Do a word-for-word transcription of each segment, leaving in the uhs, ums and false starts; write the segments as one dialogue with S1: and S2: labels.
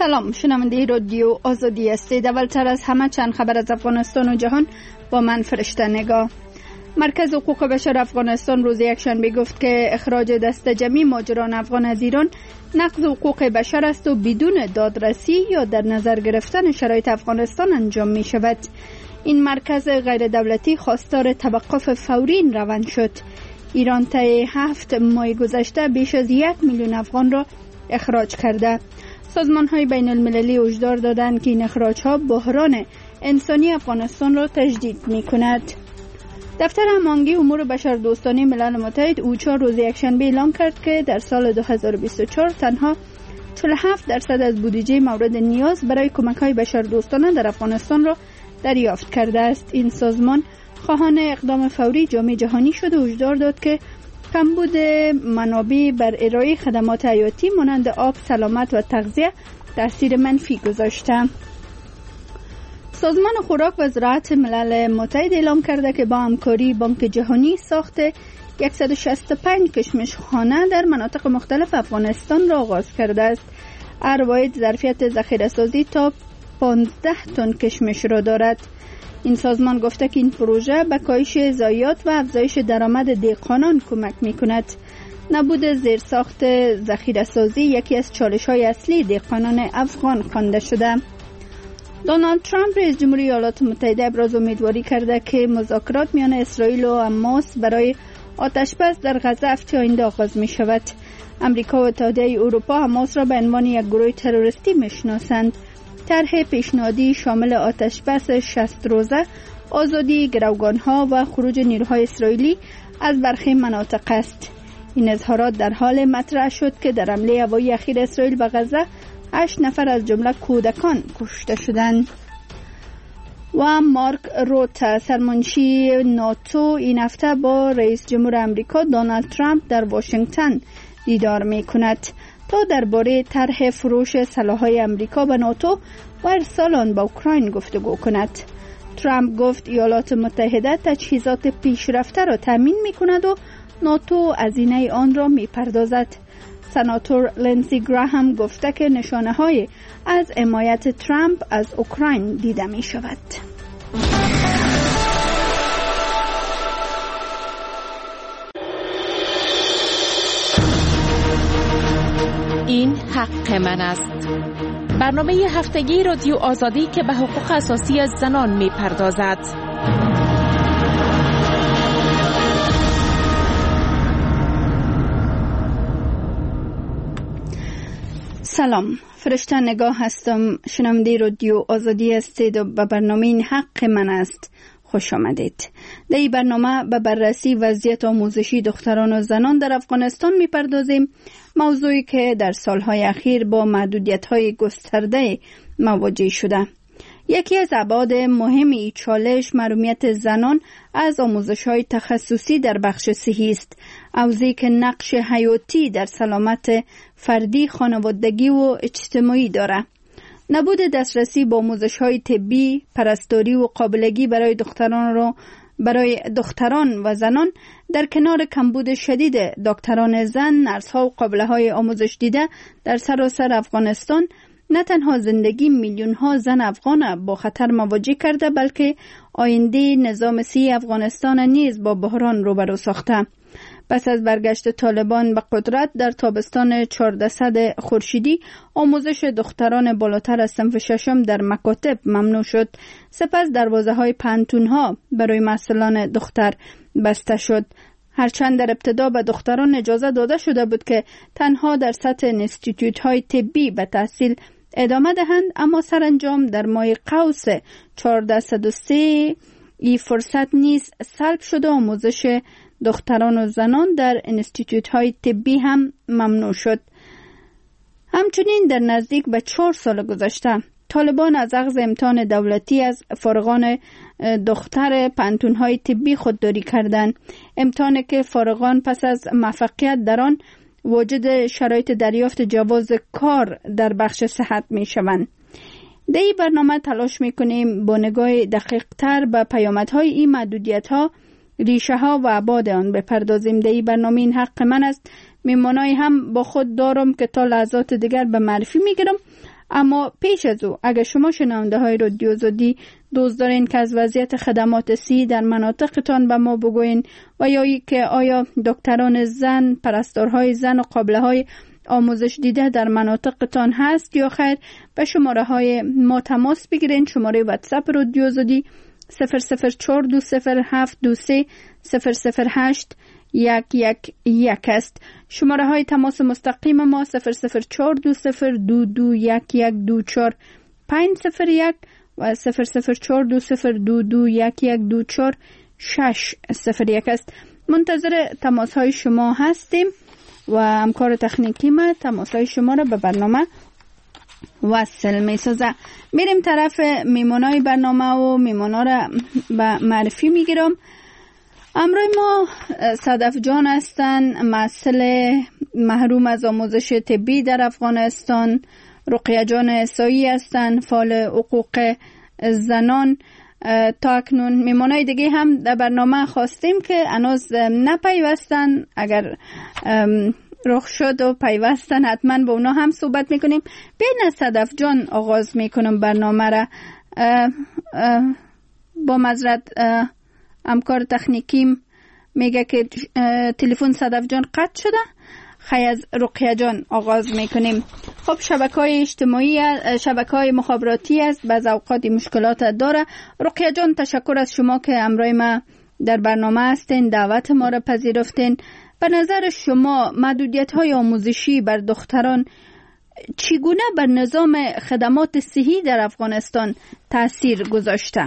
S1: سلام، شنونده رادیو آزادی هستید. اولتر از همه چند خبر از افغانستان و جهان با من فرشته نگاه. مرکز حقوق بشر افغانستان روز یکشنبه گفت که اخراج دست جمعی مهاجران افغان از ایران نقض حقوق بشر است و بدون دادرسی یا در نظر گرفتن شرایط افغانستان انجام می شود. این مرکز غیر دولتی خواستار توقف فوری این روند شد. ایران طی هفت ماه گذشته بیش از یک میلیون افغان را اخراج کرده. سازمان های بین المللی هشدار دادند که این اخراج ها بحران انسانی افغانستان را تجدید می کند. دفتر هماهنگی امور بشردوستانه ملل متحد اوچا روز یکشنبه اعلام کرد که در سال دو هزار و بیست و چهار تنها چهل و هفت درصد از بودجه مورد نیاز برای کمک های بشردوستانه در افغانستان را دریافت کرده است. این سازمان خواهان اقدام فوری جامعه جهانی شد و هشدار داد که کمبود منابع بر ارائه خدمات حیاتی مانند آب، سلامت و تغذیه تاثیر منفی گذاشته. سازمان خوراک و زراعت ملل متحد اعلام کرده که با همکاری بانک جهانی ساخت صد و شصت و پنج کشمشخانه در مناطق مختلف افغانستان را آغاز کرده است. هر واحد ظرفیت ذخیره سازی تا پانزده تن کشمش را دارد. این سازمان گفته که این پروژه به کاهش ضایعات و افزایش درآمد دهقانان کمک می‌کند. نبود زیرساخت ذخیره سازی یکی از چالش‌های اصلی دهقانان افغان خوانده شده. دونالد ترامپ رئیس جمهوری ایالات متحده ابراز امیدواری کرده که مذاکرات میان اسرائیل و حماس برای آتش‌بس در غزه هفته آینده آغاز می شود. امریکا و اتحادیه اروپا حماس را به عنوان یک گروه تروریستی میشناسند. طرح پیشنهادی شامل آتش‌بس شصت روزه، آزادی گروگان‌ها و خروج نیروهای اسرائیلی از برخی مناطق است. این اظهارات در حال مطرح شد که در حمله هوایی اخیر اسرائیل به غزه هشت نفر از جمله کودکان کشته شدند. و مارک روت، سرمنشی ناتو، این هفته با رئیس جمهور امریکا دونالد ترامپ در واشنگتن دیدار می کند تا درباره طرح فروش سلاح‌های امریکا به ناتو و ارسال آن به اوکراین گفتگو کند. ترامپ گفت ایالات متحده تجهیزات پیشرفته را تامین می کند و ناتو هزینه آن را می پردازد. سناتور لینزی گراهام گفته که نشانه های از حمایت ترامپ از اوکراین دیده می شود.
S2: این حق من است. برنامه هفتگی رادیو آزادی که به حقوق اساسی زنان می پردازد.
S1: سلام، فرشته نگاه هستم. شنونده رادیو آزادی هستید و به برنامه این حق من است خوش آمدید. در این برنامه به بررسی وضعیت آموزشی دختران و زنان در افغانستان میپردازیم، موضوعی که در سالهای اخیر با محدودیت‌های گسترده مواجه شده. یکی از ابعاد مهم این چالش محرومیت زنان از آموزش‌های تخصصی در بخش صحی است، حوزه‌ای که نقش حیاتی در سلامت فردی، خانوادگی و اجتماعی دارد. نبود دسترسی به آموزش‌های طبی، پرستاری و قابلگی برای دختران را برای دختران و زنان در کنار کمبود شدید دکتران زن، نرس‌ها و قابله‌های آموزش دیده در سراسر افغانستان نه تنها زندگی میلیون‌ها زن افغان با خطر مواجه کرده، بلکه آینده نظام صحی افغانستان نیز با بحران روبرو ساخته. پس از برگشت طالبان به قدرت در تابستان چهاردهصد خورشیدی، آموزش دختران بالاتر از صنف ششم در مکاتب ممنوع شد. سپس دروازه‌های پانتون‌ها برای محصلان دختر بسته شد. هرچند در ابتدا به دختران اجازه داده شده بود که تنها در سطح انستیتوت‌های طبی به تحصیل ادامه دهند، اما سرانجام در ماه قوس چهاردهصد و سه این فرصت نیز سلب شد و آموزش دختران و زنان در انستیتوت‌های طبی هم ممنوع شد. همچنین در نزدیک به چهار سال گذشته طالبان از اخذ امتحان دولتی از فارغان دختر پانتون‌های طبی خودداری کردند. امتحانی که فارغان پس از موفقیت در آن واجد شرایط دریافت جواز کار در بخش صحت می شوند. در این برنامه تلاش می کنیم با نگاه دقیق تر به پیامدهای این محدودیت ها، ریشه ها و ابعاد آن بپردازیم. در این برنامه این حق من است. میمانای هم با خود دارم که تا لحظات دیگر به معرفی می گیرم. اما پیش از او اگر شما شنونده های رادیو آزادی دوست دارین که از وضعیت خدمات صحی در مناطقتان به ما بگوین و یا ای که آیا دکتران زن، پرستارهای زن و قابله های آموزش دیده در مناطقتان هست یا خیر، به شماره های ما تماس بگیرین. شماره واتساپ رادیو آزادی صفر صفر چهار دو صفر هفت دو سه صفر صفر هشت یک یک یک است. شماره های تماس مستقیم ما صفر صفر چهار دو صفر دو دو یک یک دو چهار پنج صفر یک و صفر صفر چهار دو صفر دو دو یک یک دو چهار شش صفر یک است. منتظر تماس های شما هستیم و همکار تکنیکی ما تماس های شما را به برنامه وصل می سازه. میریم طرف میمونای برنامه و میمونا را به معرفی میگیرم. امروی ما صدف جان هستند، مسئله محروم از آموزش طبی در افغانستان. رقیه جان عیسایی هستند، فعال حقوق زنان. تا اکنون میمونای دیگه هم در برنامه خواستیم که هنوز نپیوستن، اگر رخ شد و پیوستن حتما با اونا هم صحبت میکنیم. بین از صدف جان آغاز میکنم برنامه را. با معذرت همکار تکنیکیم میگه که تلفن صدف جان قطع شده. خی از رقیه جان آغاز میکنیم. خب شبکه‌های اجتماعی، شبکه‌های مخابراتی است، بعض اوقات مشکلات داره. رقیه جان تشکر از شما که همراه ما در برنامه هستین، دعوت ما را پذیرفتین. به نظر شما محدودیت‌های آموزشی بر دختران چگونه بر نظام خدمات صحی در افغانستان تاثیر گذاشته؟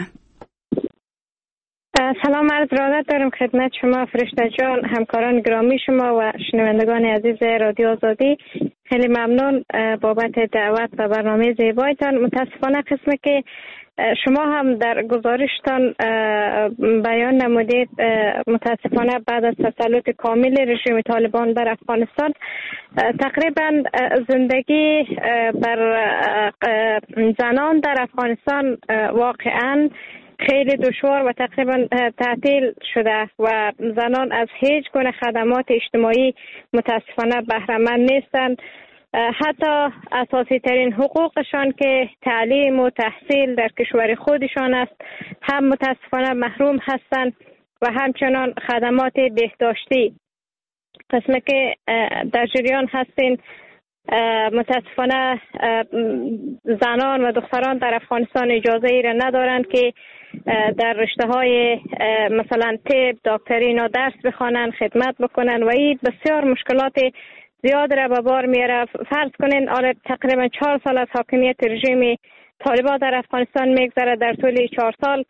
S3: سلام عرض ارادت دارم خدمت شما فرشته جان، همکاران گرامی شما و شنوندگان عزیز رادیو آزادی. خیلی ممنون بابت دعوت و برنامه زیبایتان. متاسفانه قسمی که شما هم در گزارشتان بیان نمودید، متاسفانه بعد از تسلط کامل رژیم طالبان بر افغانستان تقریبا زندگی بر زنان در افغانستان واقعا خیلی دشوار و تقریبا تعطیل شده و زنان از هیچ گونه خدمات اجتماعی متاسفانه بهره مند نیستند. حتی اساسی ترین حقوقشان که تعلیم و تحصیل در کشور خودشان است هم متاسفانه محروم هستند و همچنان خدمات بهداشتی. قسمی که در جریان هستین، متاسفانه زنان و دختران در افغانستان اجازه ای را ندارند که در رشته های مثلا طب، دکتری اینا درس بخوانند، خدمت بکنند و این بسیار مشکلات زیاد را به بار میاره. فرض کنین آره تقریبا چهار سال از حاکمیت رژیم طالبان در افغانستان میگذره. در طول چهار سال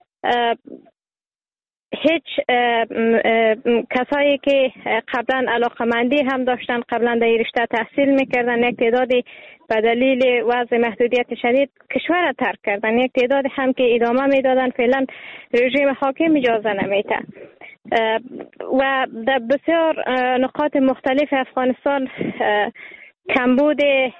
S3: هیچ کسایی که قبلا علاقمندی هم داشتن، قبلا در رشته تحصیل میکردن، یک تعدادی به دلیل وضع محدودیت شدید کشور را ترک کردن، یک تعداد هم که ادامه میدادن. فعلا رژیم حاکم اجازه نمیده و در بسیار نقاط مختلف افغانستان کمبود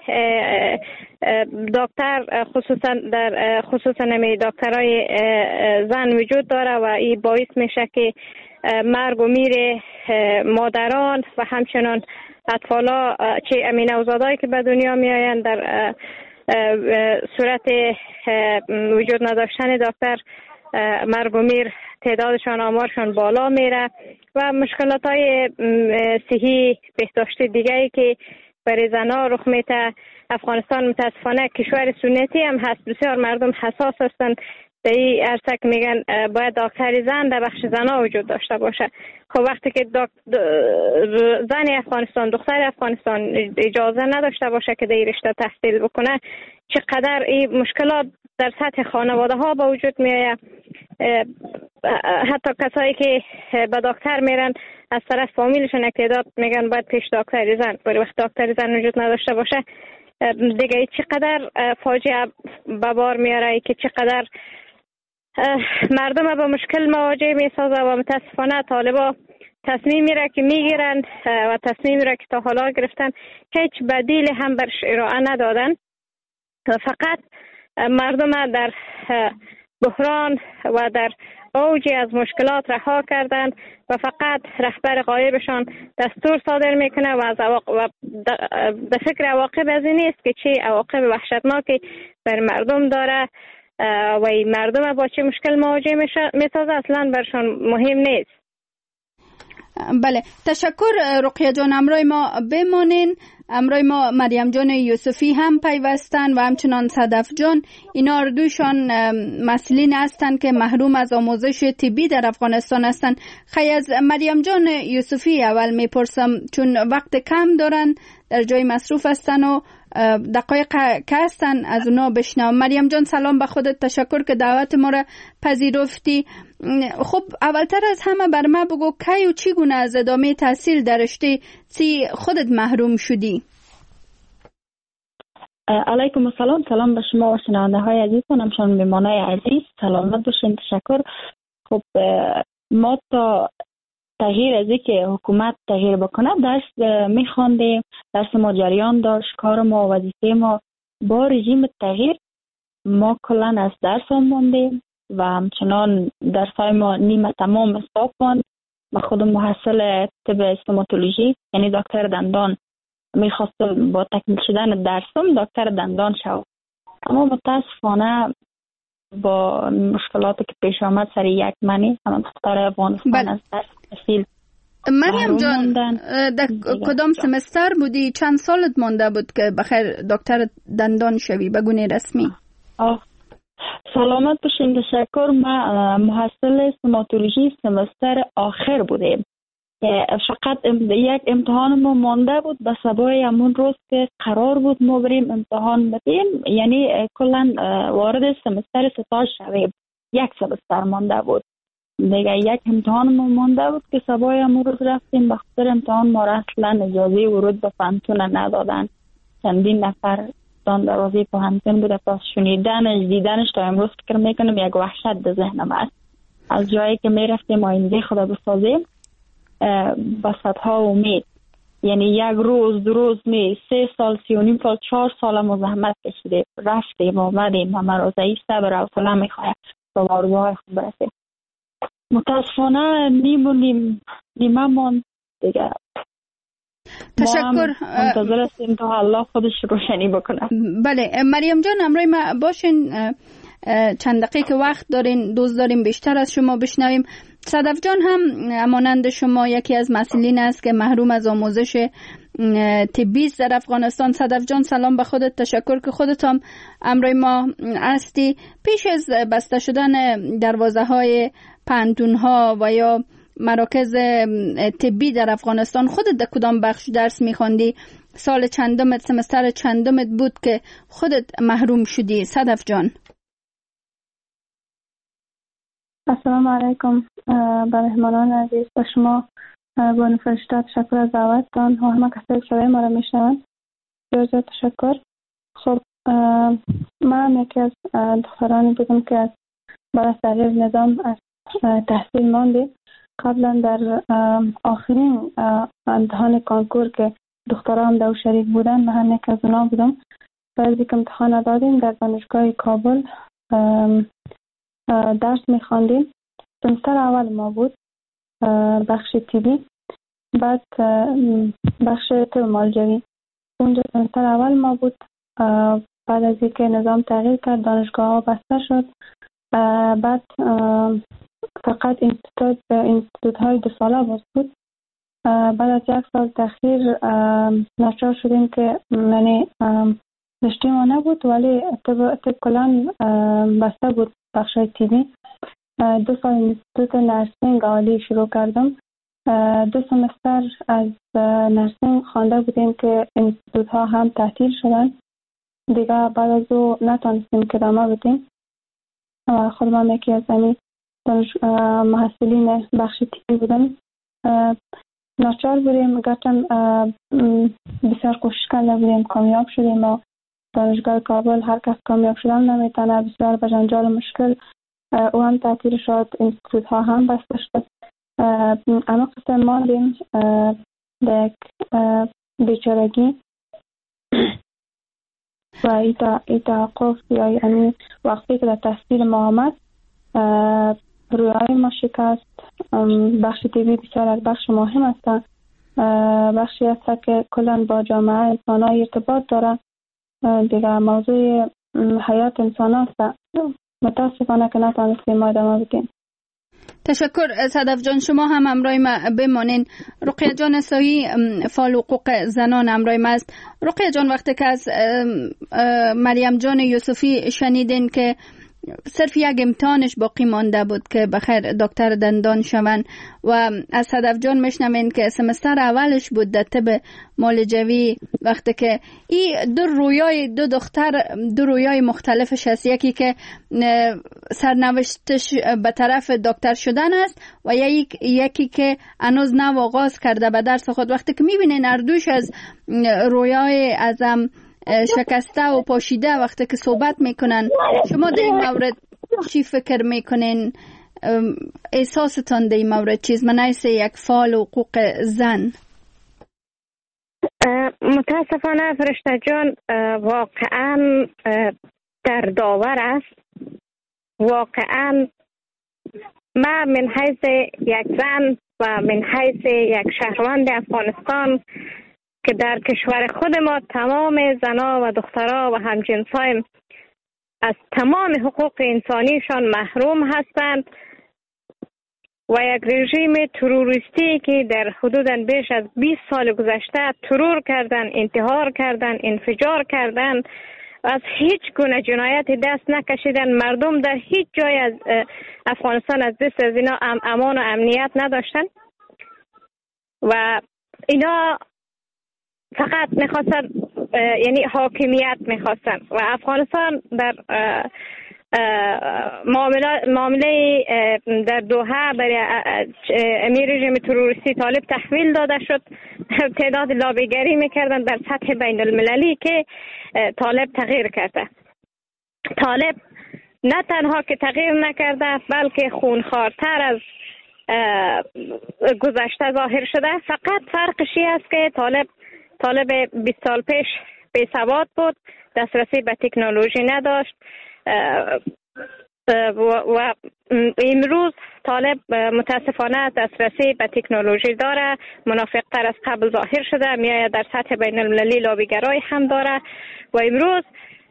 S3: دکتر، خصوصا در خصوصا نمی دکترای زن وجود داره و این باعث میشه که مرگ و میر مادران و همچنان اطفالا چه امین نوزادایی که به دنیا می آیند در صورت وجود نداشتن دکتر مرگ و میر تعدادشان آمارشان بالا میره و مشکلات های صحی بهداشتی دیگری که برای زنها رخ میده. افغانستان متاسفانه کشور سنتی هم هست، بسیار مردم حساس هستند. در این عرصه که میگن باید دکتر زن در بخش زنها وجود داشته باشه. خب وقتی که زن افغانستان، دختر افغانستان اجازه نداشته باشه که در این رشته تحصیل بکنه، چقدر این مشکلات در سطح خانواده ها به وجود میآید. حتی کسایی که به دکتر میرن از طرف فامیلشون یک تعداد میگن باید پیش دکتر زن، ولی وقت دکتر زن وجود نداشته باشه دیگه چقدر فاجعه به بار میاره که چقدر مردم به مشکل مواجه میسازه و متاسفانه طالبا تصمیم میره که میگیرن و تصمیم میره که تا حالا گرفتن هیچ بدیل هم برش ارائه ندادن، فقط مردم در بحران و در اوجی از مشکلات رها کردند و فقط رهبر غایبشان دستور صادر میکنه و از عواقب در فکر عواقب از این نیست که چه عواقب وحشتناکی بر مردم داره و مردم با چه مشکل مواجه میسازه اصلا برشان مهم نیست.
S1: بله، تشکر رقیه جان. امروی ما بمانین. امروی ما مریم جان یوسفی هم پیوستن و همچنان صدف جان. اینا اردوشان مسئولین هستند که محروم از آموزش طبی در افغانستان هستند. خیلی از مریم جان یوسفی اول میپرسم، چون وقت کم دارن، در جای مصروف هستن و دقایق که هستن از اونا بشنوم. مریم جان سلام به خودت، تشکر که دعوت ما را پذیرفتی. خب اولتر از همه بر ما بگو کی و چی گونه از ادامه تحصیل در رشته سی خودت محروم شدی؟
S4: علیکم السلام. سلام به شما و شنونده های عزیزم، همچنان میمانای عزیز، سلامت باشین. تشکر. خب ما تا تغییر از اینکه حکومت تغییر بکنه درس میخواندیم، درس ما جریان داشت، کار ما و وظیفه ما. با رژیم تغییر ما کلا از درس هم ماندیم و همچنان درس های ما نیمه تمام حساب ماند. ما خودم محصل طب استوماتولوژی یعنی دکتر دندان میخواستم با تکمیل شدن درسم دکتر دندان شوم، اما متاسفانه با مشکلاتی که پیش آمد سر یک منی همان دختر افغانستان از درس تحصیل.
S1: مریم جان در کدام سمستر بودی؟ چند سالت مانده بود که بخیر دکتر دندان شوی بگونه رسمی؟
S4: آه. سلامت باشین. تشکر. ما محصل استوماتولوژی سمستر آخر بودیم. فقط یک امتحان ما مانده بود به سبای همون روز که قرار بود ما بریم امتحان بدیم، یعنی کلا وارد سمستر ستاش شویم. یک سمستر مانده بود دیگه. یک امتحان ما مانده بود که سبای همون روز رفتیم. به خاطر امتحان ما را اصلا اجازه ورود به فنتون ندادن. چندین نفر دان دروازه پوهنتون بوده، پس شنیدنش دیدنش تا امروز فکر میکنم یک وحشت به ذهنم است. از جایی که میرفتیم آینده خدا بسازیم با صدها امید، یعنی یک روز دو روز می سه سال سی و نیم سال چهار سال ما زحمت کشیدیم، رفتیم آمدیم، همه روزه صبر و حوصله میخواهیم تا آرزوهای خود برسیم. متاسفانه نیم و نیم نیمه ماند دیگه.
S1: تشکر.
S4: منتظر هستیم تا الله خودش روشنی بکنه.
S1: بله مریم جان، امروی ما باشین، چند دقیقه که وقت دارین، دوست داریم بیشتر از شما بشنویم. صدف جان هم مانند شما یکی از مسئولین است که محروم از آموزش طبی در افغانستان. صدف جان سلام به خودت، تشکر که خودت هم امروی ما هستی. پیش از بسته شدن دروازه های پانتون ها و یا مراکز طبی در افغانستان خودت در کدام بخش درس میخواندی؟ سال چندمت، سمستر چندمت بود که خودت محروم شدی صدف جان؟
S5: السلام علیکم به مهمانان عزیز، به شما بانو فرشته تشکر از دعوتتان و همه کسایی که صدای ما را میشنوند بسیار تشکر. خب من یکی از دخترانی بودم که بعد از تغییر نظام از تحصیل ماندیم. قبلا در آخرین امتحان کانکور که دختران در شریک بودن من هم یک از اونا بودم. بعد که امتحان دادیم در دانشگاه کابل درس میخواندیم. سمستر اول ما بود بخش طبی، بعد بخش طب مالجوی. اونجا سمستر اول ما بود. بعد از اینکه نظام تغییر کرد دانشگاه ها بسته شد. بعد فقط اینستیتوت اینستیتوت های دو ساله باز بود. بعد از یک سال تأخیر ناچار شدیم که یعنی رشته ما نبود ولی طب طب کلان بسته بود بخش طبی. دو سال اینستیتوت نرسینگ عالی شروع کردم. دو سمستر از نرسینگ خوانده بودیم که اینستیتوت ها هم تعطیل شدن دیگه. بعد از او نتونستیم که ادامه بدیم. خودم یکی از همین محصلین بخش طبی بودم. ناچار بودیم، گرچه بسیار کوشش کرده بودیم، کامیاب شدیم و دانشگاه کابل هر کس کامیاب شدن نمیتونه، بسیار به جنجال مشکل او هم تعطیل شد، اینستیتوت ها هم بسته شد. اما قسم ماندیم در یک بیچارگی و ای توقف یا یعنی وقتی که در تحصیل ما آمد رویای ما شکست. بخش تیبی بسیار از بخش مهم است، بخشی است که کلا با جامعه انسان ها ارتباط داره، دیگه موضوع حیات انسان است. متاسفانه که نتانستیم ما ادامه بدیم.
S1: تشکر صدف جان، شما هم همراه ما بمانین. رقیه جان اسایی فعال حقوق زنان همراه ما است. رقیه جان، وقتی که از مریم جان یوسفی شنیدین که صرف یک امتحانش باقی مانده بود که بخیر دکتر دندان شون، و از صدف جان میشنوین که سمستر اولش بود در طب معالجوی، وقتی که این دو رویای دو دختر دو رویای مختلفش هست، یکی که سرنوشتش به طرف دکتر شدن است و یکی که هنوز نو آغاز کرده به درس خود. وقتی که میبینین اردوش از رویای ازم شکسته و پاشیده وقتی که صحبت میکنن، شما در این مورد چی فکر میکنین؟ احساستان در این مورد چیز من ایسه یک فعال حقوق زن؟
S3: متاسفانه فرشته جان واقعا در داور است. واقعا ما من حیث یک زن و من حیث یک شهروند افغانستان که در کشور خود ما تمام زنا و دخترها و همجنسایم از تمام حقوق انسانیشان محروم هستند و یک رژیم تروریستی که در حدود بیش از بیست سال گذشته ترور کردن، انتحار کردن، انفجار کردن، از هیچ گونه جنایت دست نکشیدن. مردم در هیچ جای از افغانستان از دست از اینا امان و امنیت نداشتن و اینا فقط میخواستن، یعنی حاکمیت میخواستن و افغانستان در معامله معامله در دوحه برای امیر رژیم تروریستی طالب تحویل داده شد. تعداد لابیگری میکردن در سطح بین المللی که طالب تغییر کرده. طالب نه تنها که تغییر نکرده بلکه خونخوارتر از گذشته ظاهر شده. فقط فرقشی است که طالب طالب بیست سال پیش بی سواد بود، دسترسی به تکنولوژی نداشت و امروز طالب متاسفانه دسترسی به تکنولوژی داره، منافق‌تر از قبل ظاهر شده، میآید در سطح بین المللی لابیگرای هم داره و امروز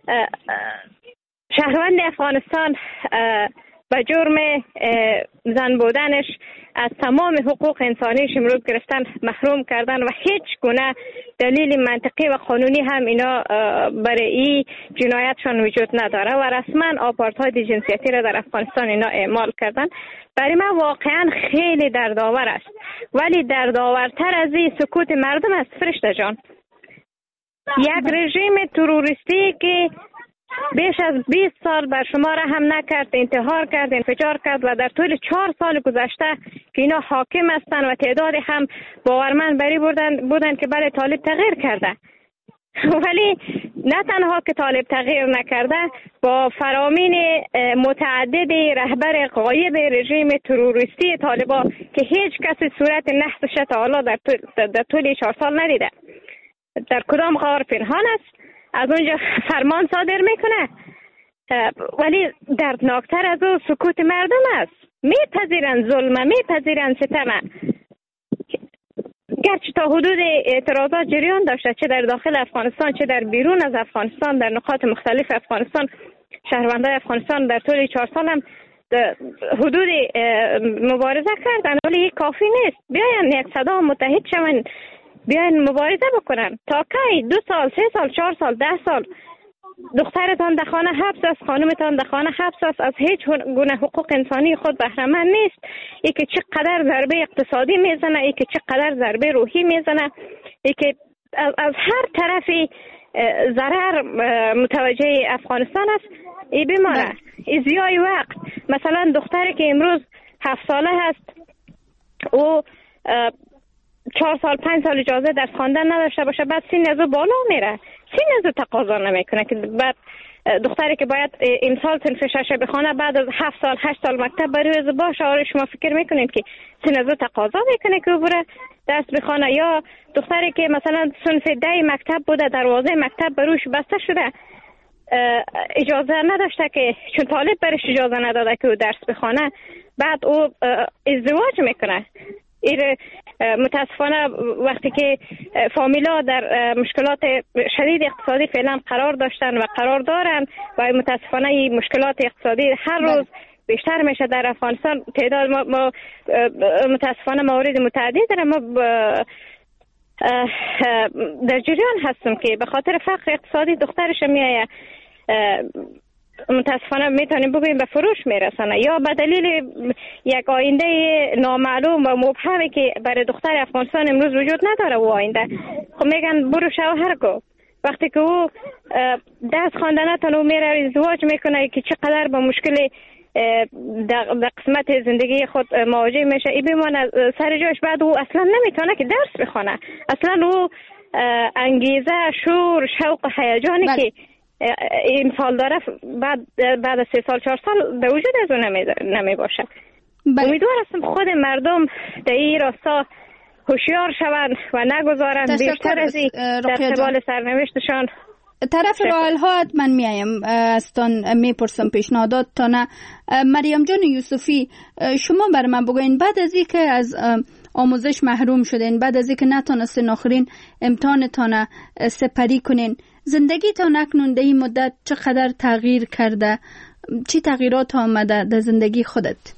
S3: شهروند افغانستان به جرم زن بودنش از تمام حقوق انسانیش امروز گرفتن، محروم کردن و هیچ گونه دلیل منطقی و قانونی هم اینا برای این جنایتشان وجود نداره و رسما آپارتاید جنسیتی را در افغانستان اینا اعمال کردن. برای من واقعا خیلی دردآور است، ولی دردآورتر از این سکوت مردم است فرشته جان. یک رژیم تروریستی که بیش از بیست سال بر شما رحم نکرد، انتحار کرد، انفجار کرد و در طول چهار سال گذشته که اینا حاکم هستند و تعداد هم باورمند بری بودن بودن که بله طالب تغییر کرده، ولی نه تنها که طالب تغییر نکرده، با فرامین متعدد رهبر غایب رژیم تروریستی طالبا که هیچ کسی صورت نحسش تا حالا در طول, در طول چهار سال ندیده، در کدام غار پنهان است، از اونجا فرمان صادر میکنه، ولی دردناکتر از او سکوت مردم است. میپذیرن ظلم، میپذیرن ستم، گرچه تا حدود اعتراضات جریان داشته، چه در داخل افغانستان چه در بیرون از افغانستان، در نقاط مختلف افغانستان. شهروندان افغانستان در طول چهار سال هم حدود مبارزه کردن، ولی کافی نیست. بیاین یک صدا متحد شون، بیاین مبارزه بکنن. تا کی؟ دو سال، سه سال، چهار سال، ده سال دخترتان در خانه حبس است، خانمتان در خانه حبس است، از هیچ گونه حقوق انسانی خود بهره مند نیست. ای که چقدر ضربه اقتصادی میزنه، ای که چقدر ضربه روحی میزنه، ای که از, از هر طرفی ضرر متوجه افغانستان است. ای بیماره، ای ضیاع وقت. مثلا دختری که امروز هفت ساله هست او چهار سال پنج سال اجازه درس خواندن نداشته باشه، بعد سین از او بالا میره، سین از او تقاضا نمیکنه که بعد دختری که باید امسال صنف شش بخونه بعد از هفت سال هشت سال مکتب بره باشه. آره شما فکر میکنید که سین از او تقاضا میکنه که او بره درس بخونه؟ یا دختری که مثلا صنف ده مکتب بوده، دروازه مکتب بروش بسته شده، اجازه نداشته که چون طالب برش اجازه نداده که او درس بخونه، بعد او ازدواج میکنه. این متاسفانه وقتی که فامیلا در مشکلات شدید اقتصادی فعلا قرار داشتن و قرار دارن و متاسفانه این مشکلات اقتصادی هر روز بیشتر میشه در افغانستان. تعداد ما, ما متاسفانه موارد متعدد داریم. ما در جریان هستم که به خاطر فقر اقتصادی دخترش میایه متاسفانه میتونیم ببینیم به فروش میرسانه، یا به دلیل یک آینده نامعلوم و مبهمی که برای دختر افغانستان امروز وجود نداره. و آینده خب میگن برو شوهر کو. وقتی که او درس خواندن نتونه و میره ازدواج میکنه که چقدر با مشکل در قسمت زندگی خود مواجه میشه، ای بمانه سر جایش. بعد او اصلا نمیتونه که درس بخونه، اصلا او انگیزه، شور، شوق، هیجانی که این سال داره بعد بعد از سه سال چهار سال به وجود از اون نمی باشه. امیدوار هستم خود مردم در این راستا هوشیار شوند و نگذارند بیشتر از این در قبال سرنوشتشان.
S1: طرف راه ها حتما میایم استان میپرسم پیشنهادات تا نه. مریم جان یوسفی، شما بر من بگوین بعد از اینکه از آموزش محروم شدین، بعد از اینکه نتونستین آخرین امتحانتان سپری کنین، زندگی تا اکنون در این مدت چقدر تغییر کرده؟ چی تغییرات آمده در زندگی خودت؟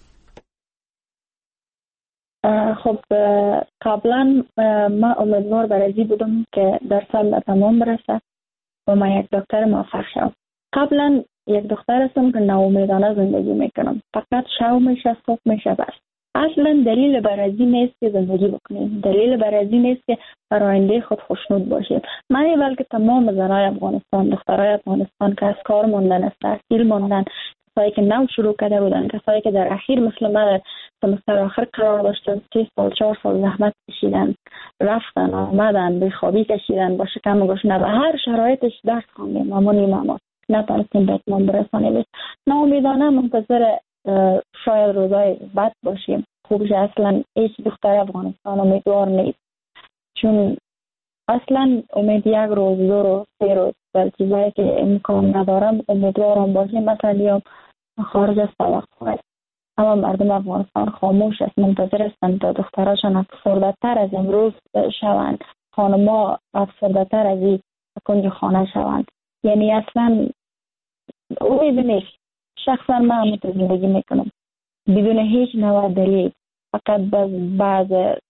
S4: خب قبلا من امیدوار بر ازی بودم که در سال تمام برسه و من یک دکتر موفق شدم. قبلا یک دختر هستم که ناامیدانه زندگی میکنم، فقط شو میشه صبح میشه بس. اصلا دلیل بر ازی نیست که زندگی بکنیم، دلیل بر ازی نیست که بر آینده خود خوشنود باشیم. من بلکه تمام زنای افغانستان، دخترای افغانستان که از کار موندن، از تحصیل موندن، کسایی که نو شروع کرده بودن، کسایی که در اخیر مثل من در سمستر آخر قرار داشتن، سه سال چهار سال زحمت کشیدن، رفتن آمدن، بیخوابی کشیدن، با شکم گشنه و هر شرایطش درس خواندیم، اما نیمه نتونستیم به اتمام برسانیم. ناامیدانه منتظر شاید روزای بد باشیم. خوبش اصلا هیچ دختر افغانستان امیدوار نیست، چون اصلا امید یک روز، دو روز، سه روز بر چیزایی که امکان ندارم امیدوارم باشیم. مثلا بیام خارج از سبق خواهد، اما مردم افغانستان خاموش است، منتظر هستند تا دختراشان افسرده تر از امروز شوند، خانما افسرده تر از این کنج خانه شوند. یعنی اصلا امید نیست. شخصا من همینطور زندگی میکنم بدون هیچ نوع دلیل. فقط بعض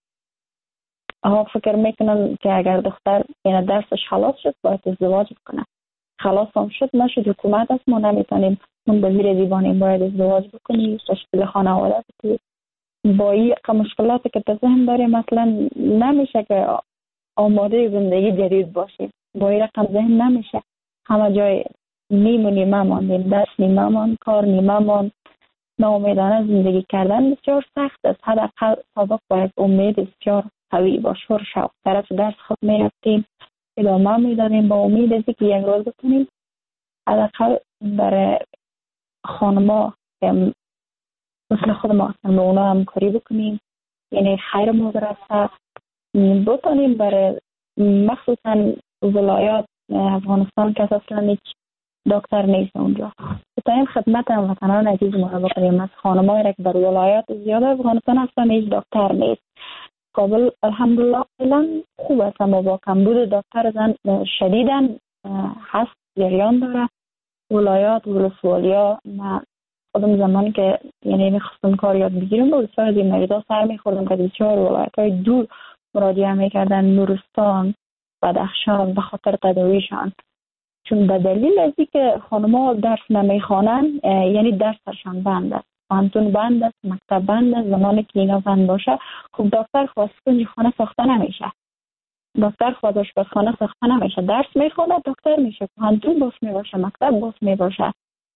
S4: ها فکر میکنم که اگر دختر یعنی درسش خلاص شد باید ازدواج کنه. خلاص هم شد نشد، حکومت است، ما نمیتونیم من به زیر دیوانیم باید ازدواج بکنی، تشکیل خانواده بکنی. با این مشکلاتی که تو ذهن داریم مثلا نمیشه که آماده زندگی جدید باشیم. با این رقم ذهن نمیشه. همه جای نیم و نیمه ماندیم، دست نیمه ماند، کار نیمه ماند. ناامیدانه زندگی کردن بسیار سخت است. حداقل سابق باید امید بسیار قوی با شور شوق طرف درس خود میرفتیم، ادامه میدادیم با امید ازی که یک روز بکنیم حداقل برای خانما مثل خود ما هستن به اونا همکاری بکنیم، یعنی خیر ما برسه بتانیم برای مخصوصا ولایات افغانستان که اصلا هیچ دکتر نیست اونجا، بتانیم خدمت هموطنان عزیز ما رو بکنیم. از خانمایی را که در ولایات زیاده افغانستان اصلا هیچ دکتر نیست. کابل الحمدلله فعلا خوب است، اما با کمبود دکتر زن شدیداً هست، جریان داره. ولایات و ولسوالیا ما خودم زمان که یعنی میخواستم کار یاد بگیرم با بسیار از این مریضا سر میخوردم که بسیار ولایت های دور مراجعه میکردن، نورستان، بدخشان، به خاطر تداویشان. چون به دلیل از اینکه خانم‌ها درس نمیخوانن یعنی درسشان بند است، پانتون بند است، مکتب بند است. زمانی که اینا بند باشه خب دکتر خواست کنج خانه ساخته نمیشه، دکتر خواست آشپزخانه ساخته نمیشه، درس میخونه دکتر میشه، پانتون باز میباشه، مکتب باز میباشه.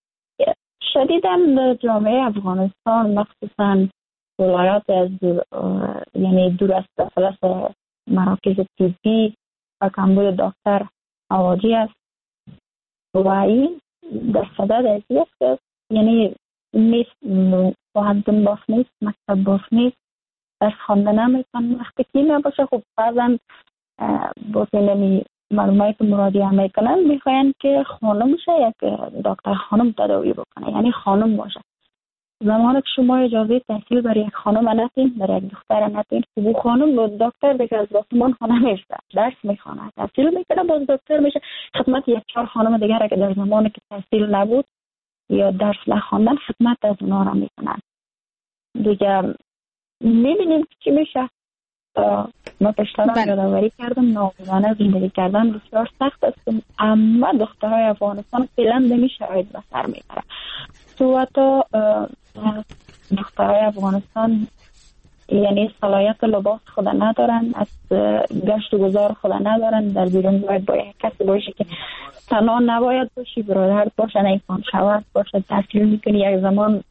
S4: شدیداً جامعه افغانستان مخصوصاً ولایات از یعنی دور از داخل مراکز طبی و کمبود دکتر مواجه است و این در صدد ازی است که یعنی نیست، پانتون باز نیست، مکتب باز نیست، درس خوانده نمیتون. وقتی که نباشه خب بعضا باز نمی معلوماتی که مراجعه میکنن میخواین که خانم شه یا که دکتر خانم تداوی بکنه، یعنی خانم باشه. زمانی که شما اجازه تحصیل برای یک خانم ندین، برای یک دختر ندین، خب خانم دکتر دیگه از آسمان خانه میشه، درس میخونه، تحصیل میکنه، باز دکتر میشه، خدمت یک چهار خانم دیگر که در زمانی که تحصیل نبود یا درس نخواندن خدمت از اونا را میکنن دیگه. میبینیم چی میشه. ما پشتران یادآوری کردم ناقصانه زندگی کردن بسیار سخت است، اما دخترهای افغانستان فعلا به این شرایط به سر میبره. تو حتی دخترهای افغانستان یعنی صلاحیت لباس خود ندارن، از گشت و گذار خود ندارن، در بیرون باید با یک کسی باشه که تنها نباید باشی، برادر باشه، نیفان شوهر باشه، تحصیل میکنی. یک زمان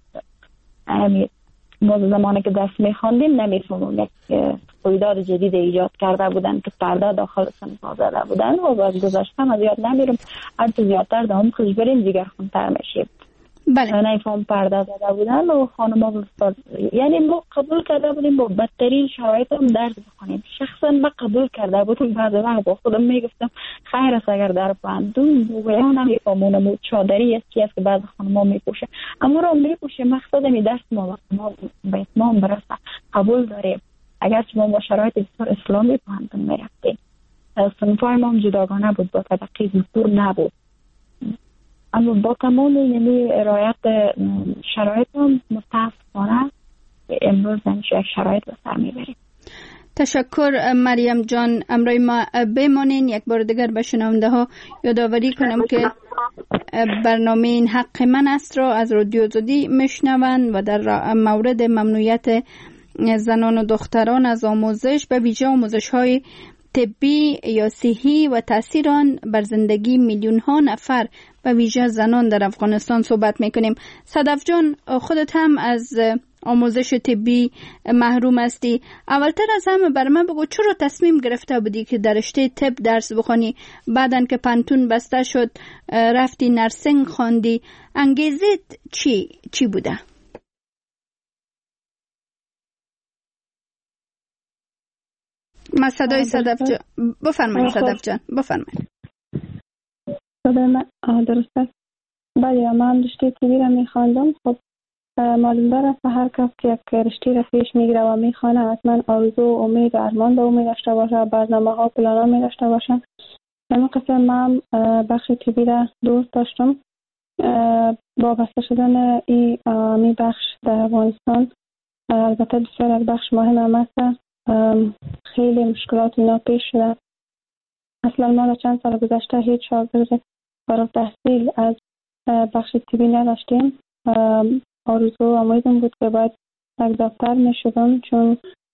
S4: ما زمانی که درس میخواندیم نمیفهمم یک رویداد جدید ایجاد کرده بودن که پرده داخل صنف زده بودن و باز گذاشتم از یاد نمیرم، هر تو زیادتر دام خوش بریم دیگر خونتر میشیم.
S1: بله.
S4: نیفهم پرده زده بودن و خانم ها یعنی ما قبول کرده بودیم با بدترین شرایط هم درس بخونیم. شخصا ما قبول کرده بودیم، بعد وقت با خودم میگفتم خیر است اگر در پاندون بگویم نمیفهمونم و چادری است که بعض خانم ها میپوشه، اما را میپوشه. مقصد می درس ما به اتمام برسه، قبول داریم. اگر شما با شرایط بسیار اسلامی پاندون میرفتیم، صنفای ما هم جداگانه بود، با طبقه ذکور نبود، اما با تمام یعنی رعایت شرایط هم متاسفانه امروز یک شرایط به سر میبریم.
S1: تشکر مریم جان. امروز ما بمانین یک بار دیگر به شنونده ها یادآوری کنم که برنامه این حق من است را از رادیو آزادی میشنوند و در مورد ممنوعیت زنان و دختران از آموزش، به ویژه آموزش های طبی یا صحی و تاثیر آن بر زندگی میلیون ها نفر و ویژه زنان در افغانستان صحبت میکنیم. صدف جان، خودت هم از آموزش طبی محروم هستی. اولتر از همه بر من بگو چرا تصمیم گرفته بودی که در رشته طب درس بخونی؟ بعدن که پانتون بسته شد رفتی نرسینگ خواندی، انگیزت چی چی بوده؟ ما صدای صدف جان بفرمایید. صدف جان بفرمایید.
S5: صدای من درست است؟ بله، من رشته طبی را میخواندم. خب معلوم داره هر کس که یک رشته را پیش میگیره و میخوانه حتما آرزو و امید و ارمان به او میداشته باشه، برنامه ها پلان ها میداشته باشه. من قسم من بخش طبی را دوست داشتم. با بسته شدن این می بخش در افغانستان البته بسیار از بخش مهم هم است، خیلی مشکلات اینا پیش شده. اصلا ما در چند سال گذشته هیچ شاگرد فارغ التحصیل از بخش طبی نداشتیم. آرزو و امیدم بود که باید یک دکتر می شدم، چون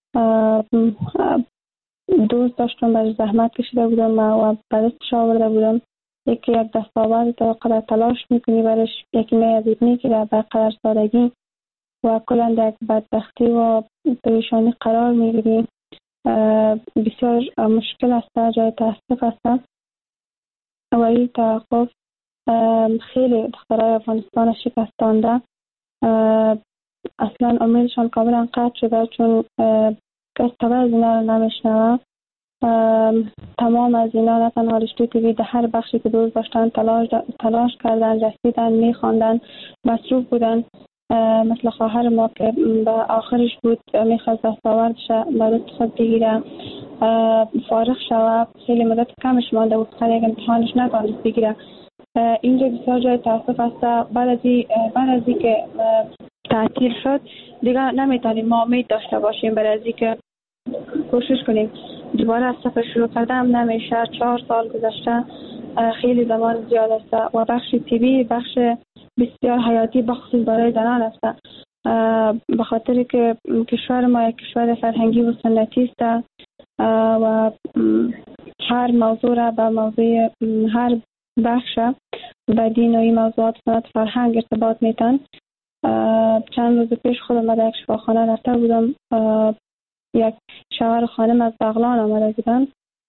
S5: دوست داشتم، برای زحمت کشیده بودم و برایش آورده بودم. یکی یک دستاورد تا قدر تلاش میکنی برایش، یکی می از ایدنی که در قدر سادگی و کلان یک بدبختی و پریشانی قرار میگیریم. بسیار مشکل است، جای تاسف است و این توقف خیلی دخترای افغانستان شکستانده. اصلا امیدشان کاملا قطع شده، چون کس تبع از اینا رو نمیشنوه. تمام از اینا نه تنها رشته طبی در هر بخشی که دوست داشتن تلاش, تلاش کردن، رسیدن، میخواندن، مصروف بودن. مثل خواهر ما که به آخرش بود میخواست دستاوردش برای خود بگیره، فارغ شوه، خیلی مدت کمش مانده بود، خیلی یک امتحانش نتوانست بگیره. اینجا بسیار جای تاسف است. بعد از بعد از که تعطیل شد دیگه نمیتونیم ما امید داشته باشیم برای از که کوشش کنیم دوباره از صفر شروع کرده هم نمیشه. چهار سال گذشته، خیلی زمان زیاد است و بخش طبی بخش بسیار حیاتی بخصوص برای زنان است، به خاطر که کشور ما یک کشور فرهنگی و سنتی است و هر موضوع را به موضوع هر بخش به دین و این موضوعات سنت فرهنگ ارتباط میتن. چند روز پیش خودم در یک شفاخانه رفته بودم، یک شوهر خانم از بغلان آمده بودن.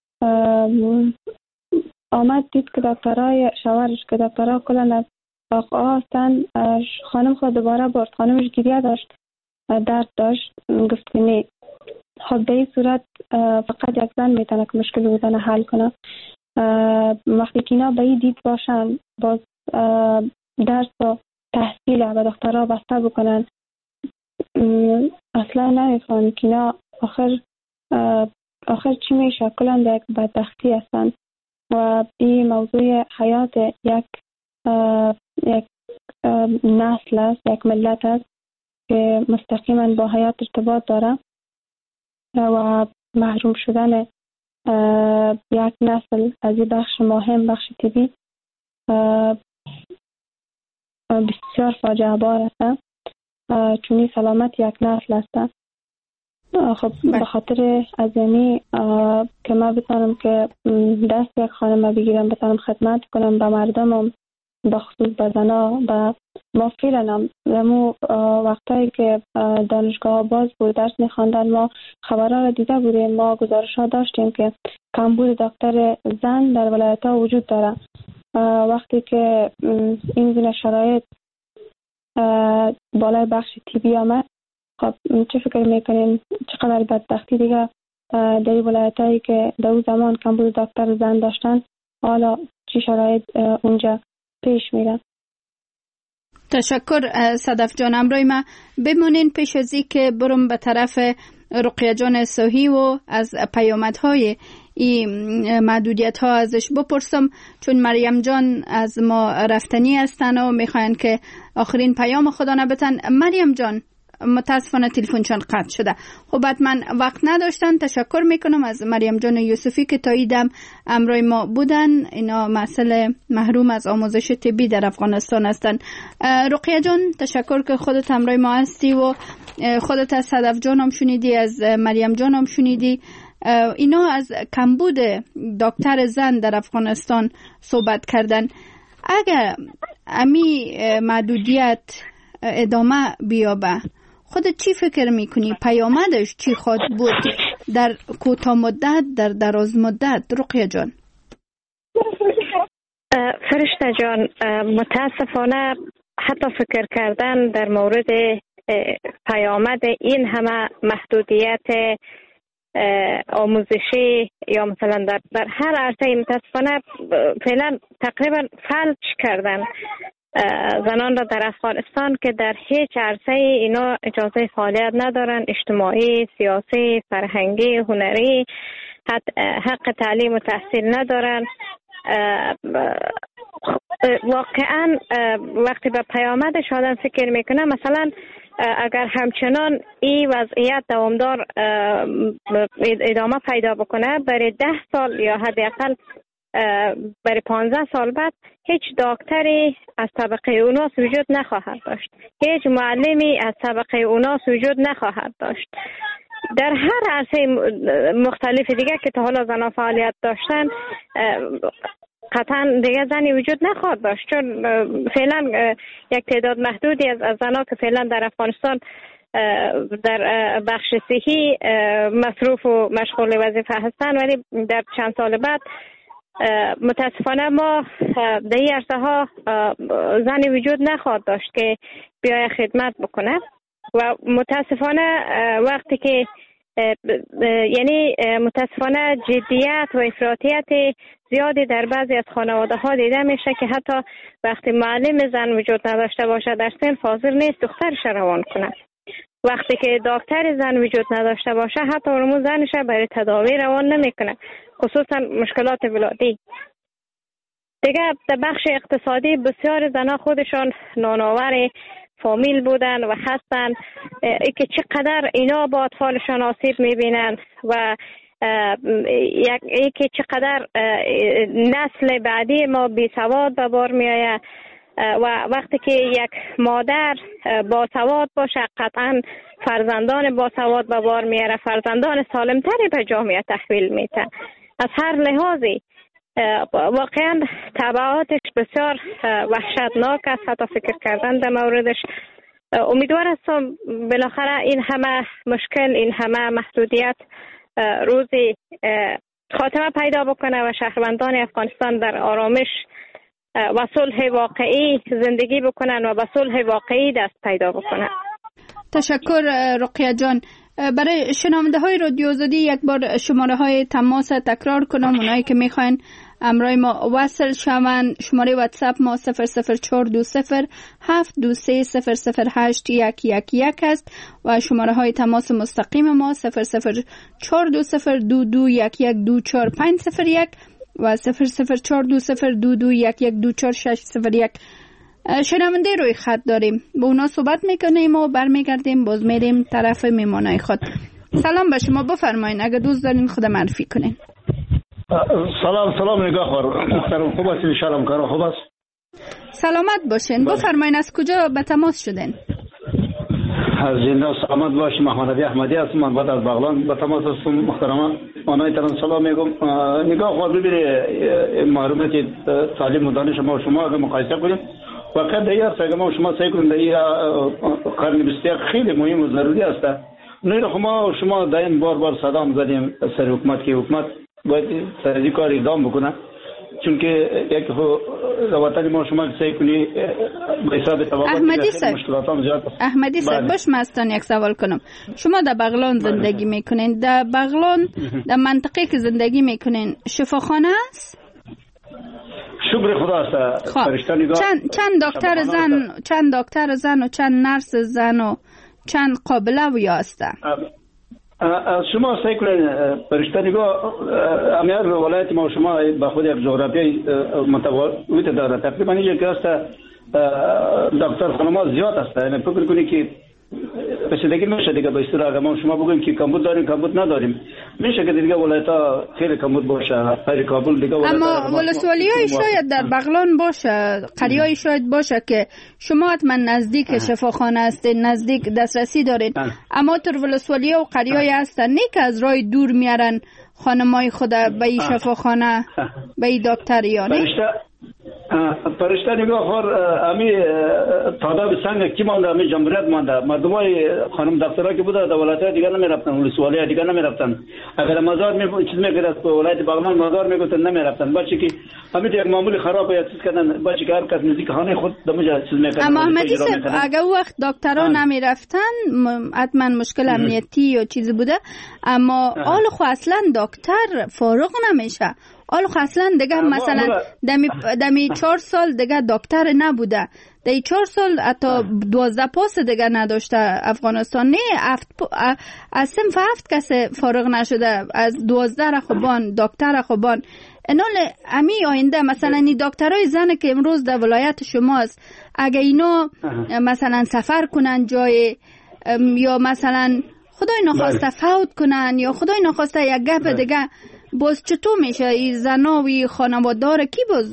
S5: آمد دید که دکترای شوهرش که دکترها کلن از آقا هستن، خانم خود دوباره برد. خانمش گریه داشت، درد داشت، گفت نه. خب به این صورت فقط یک زن میتونه که مشکل بودن حل کنه. وقتی که اینا به این دید باشن باز درس و تحصیل و دکترا بسته بکنن، اصلا نمیفهمن که اینا آخر آخر چی میشه. کلا در یک بدبختی هستن و این موضوع حیات یک یک نسل است، یک ملت است که مستقیما با حیات ارتباط داره و محروم شدن یک نسل از این بخش مهم، بخش طبی، بسیار فاجعه بار است، چون سلامت یک نسل است. خب به خاطر از یعنی که ما بتانم که دست یک خانم بگیرم، بتانم خدمت کنم به مردمم، بخصوص به زنا. و ما فعلا همو وقتایی که دانشگاه باز بود درس میخواندن ما خبرها را دیده بودیم، ما گزارش ها داشتیم که کمبود دکتر زن در ولایت ها وجود داره. وقتی که این گونه شرایط بالای بخش طبی آمد، خب چه فکر میکنین چقدر بدبختی دیگه در ولایت هایی که در اون زمان کمبود دکتر زن داشتن، حالا چی شرایط اونجا پیش میره.
S1: تشکر صدف جان. امروی ما بمونین پیش از این که برم به طرف رقیه جان صحی و از پیامدهای این محدودیت ها ازش بپرسم، چون مریم جان از ما رفتنی هستن و میخواین که آخرین پیام خدا نبتن. مریم جان متاسفانه تلفنشان قطع شده. خب بعد من وقت نداشتن. تشکر میکنم از مریم جان یوسفی که تا ایدم امروی ما بودن. اینا مسئله محروم از آموزش طبی در افغانستان هستن. رقیه جان تشکر که خودت امروی ما هستی و خودت از صدف جان هم شنیدی، از مریم جان هم شنیدی. اینا از کمبود دکتر زن در افغانستان صحبت کردن. اگر امی محدودیت ادامه بیابه، خودت چی فکر میکنی؟ پیامدش چی خواهد بود در کوتاه مدت، در دراز مدت؟ رقیه جان.
S3: فرشته جان، متاسفانه حتی فکر کردن در مورد پیامد این همه محدودیت آموزشی یا مثلا در, در هر عرصه متاسفانه فعلا تقریبا فلج کردن زنان را در افغانستان که در هیچ عرصه اینا اجازه فعالیت ندارن، اجتماعی، سیاسی، فرهنگی، هنری، حق تعلیم و تحصیل ندارن. واقعا وقتی به پیامدش آدم فکر میکنه، مثلا اگر همچنان این وضعیت دوامدار ادامه پیدا بکنه، برای ده سال یا حداقل برای پانزده سال بعد هیچ دکتری از طبقه اوناس وجود نخواهد داشت، هیچ معلمی از طبقه اوناس وجود نخواهد داشت. در هر عرصه مختلف دیگه که تا حالا زنان فعالیت داشتن، قطعا دیگه زنی وجود نخواهد داشت، چون فعلا یک تعداد محدودی از زنان که فعلا در افغانستان در بخش صحی مصروف و مشغول وظیفه هستن، ولی در چند سال بعد متاسفانه ما در این عرصه ها زنی وجود نخواهد داشت که بیای خدمت بکنه. و متاسفانه وقتی که یعنی متاسفانه جدیت و افراطیت زیادی در بعضی از خانواده ها دیده میشه که حتی وقتی معلم زن وجود نداشته باشه، در سن حاضر نیست دخترش روان کنه. وقتی که دکتر زن وجود نداشته باشه، حتی اونمون زنش برای تداوی روان نمیکنه، خصوصا مشکلات ولادی. دیگه در بخش اقتصادی بسیار زنها خودشان نانآور فامیل بودن و هستن، ای که چقدر اینا با اطفالشان آسیب میبینن و ای که چقدر نسل بعدی ما بی سواد به بار میآید. و وقتی که یک مادر با سواد باشه، قطعا فرزندان با سواد به بار میاره، فرزندان سالمتری به جامعه تحویل میده. از هر لحاظی واقعا تبعاتش بسیار وحشتناک است، حتی فکر کردن در موردش. امیدوار هستم بالاخره این همه مشکل، این همه محدودیت روزی خاتمه پیدا بکنه و شهروندان افغانستان در آرامش و صلح واقعی زندگی بکنن و به صلح واقعی دست پیدا بکنن.
S1: تشکر رقیه جان. برای شنونده های رادیو آزادی یک بار شماره های تماس تکرار کنم، اونایی که میخواین امرای ما وصل شوند. شماره واتساپ ما صفر صفر چهار دو صفر هفت دو سه صفر صفر هشت یک یک یک است و شماره های تماس مستقیم ما صفر صفر چهار دو صفر دو دو یک یک دو چهار پنج صفر یک و صفر صفر چهار دو صفر دو دو یک یک دو چهار شش صفر یک. شنونده روی خط داریم، با اونا صحبت میکنیم و برمیگردیم باز میریم طرف میمانای خود. سلام به شما، بفرمایید اگه دوست دارین خود معرفی کنین.
S6: سلام سلام نگاه خور محترم، خوب است ان شاء الله کار خوب است.
S1: سلامت باشین. بفرمایید از کجا به تماس شدین؟
S6: از زنده سلامت باشین. محمد علی احمدی هستم، من بعد از بغلان به تماس هستم. محترم آنایتان سلام میگم. نگاه خور ببینید معلومات تعلیم و دانش ما و شما اگه مقایسه کنیم واقعا دیگه است. اگه ما شما سعی کنیم دیگه قرن بیست و یک خیلی مهم و ضروری است. نه ما شما دائم بار بار صدام زدیم سر حکومت که حکومت باید سر کار اقدام بکنه، چون که یک وطن ما شما سعی کنی به حساب طبقات
S1: احمدی صاحب
S6: مشکلات هم زیاد است.
S1: احمدی صاحب باش مستان یک سوال کنم. شما در بغلان زندگی میکنین، در بغلان در منطقه که زندگی میکنین شفاخانه است؟
S6: شکر خدا است.
S1: خب چند چند دکتر زن چند دکتر زن و چند نرس زن و چند قابله ویا هستن؟
S6: شما سعی کنید فرشته نگاه امیار ولایت ما شما با خود یک جغرافیای متفاوت داره. تقریبا یک است دکتر خانم‌ها زیاد است. یعنی فکر کنید که رسیدگی میشه دیگه به اصطلاح ما شما بگیم که کمبود داریم کمبود نداریم، میشه که دیگه ولایت‌ها خیلی کمبود باشه. خیلی کابل دیگه ولایت
S1: اما ولسوالی‌های شاید در بغلان باشه، قریه‌ای شاید باشه که شما حتما نزدیک شفاخانه هستین، نزدیک دسترسی دارین. اما تو ولسوالی‌ها و قریه‌ای هستن نه که از راه دور میارن خانمای خود به این شفاخانه به این دکتر یا نه؟
S6: فرشته نگاه خور امی تعداد سنگ کی مانده، امی جمهوریت مانده. مردمای خانم دکترها که بوده در ولایت دیگه نمی رفتن، ولسوالی دیگه نمی رفتن. اگر مزار می چیز میگرفت به ولایت بغلان مزار میگفتن نمی رفتن، بچه که همین یک معمولی خراب یا چیز کردن، بچه که هر کس نزدیک خانه خود دمجا چیز میکردن.
S1: اما احمدی صاحب اگر وقت دکترها نمی رفتن حتما مشکل امنیتی یا چیزی بوده، اما حال خو اصلا دکتر فارغ نمیشه. حالا اصلا دیگه مثلا دمی دمی چهار سال دیگه دکتر نبوده، دی چهار سال حتی دوازده پاس دیگه نداشته افغانستان. نه هفت از صنف هفت کسی فارغ نشده، از دوازده خوبان دکتر خوبان. اینال امی آینده مثلا این دکترای زن که امروز در ولایت شماست اگه اینا مثلا سفر کنن جای یا مثلا خدای نخواسته فوت کنن یا خدای نخواسته یک گپ دیگه، باز چطور میشه این زناوی خانوادار کی باز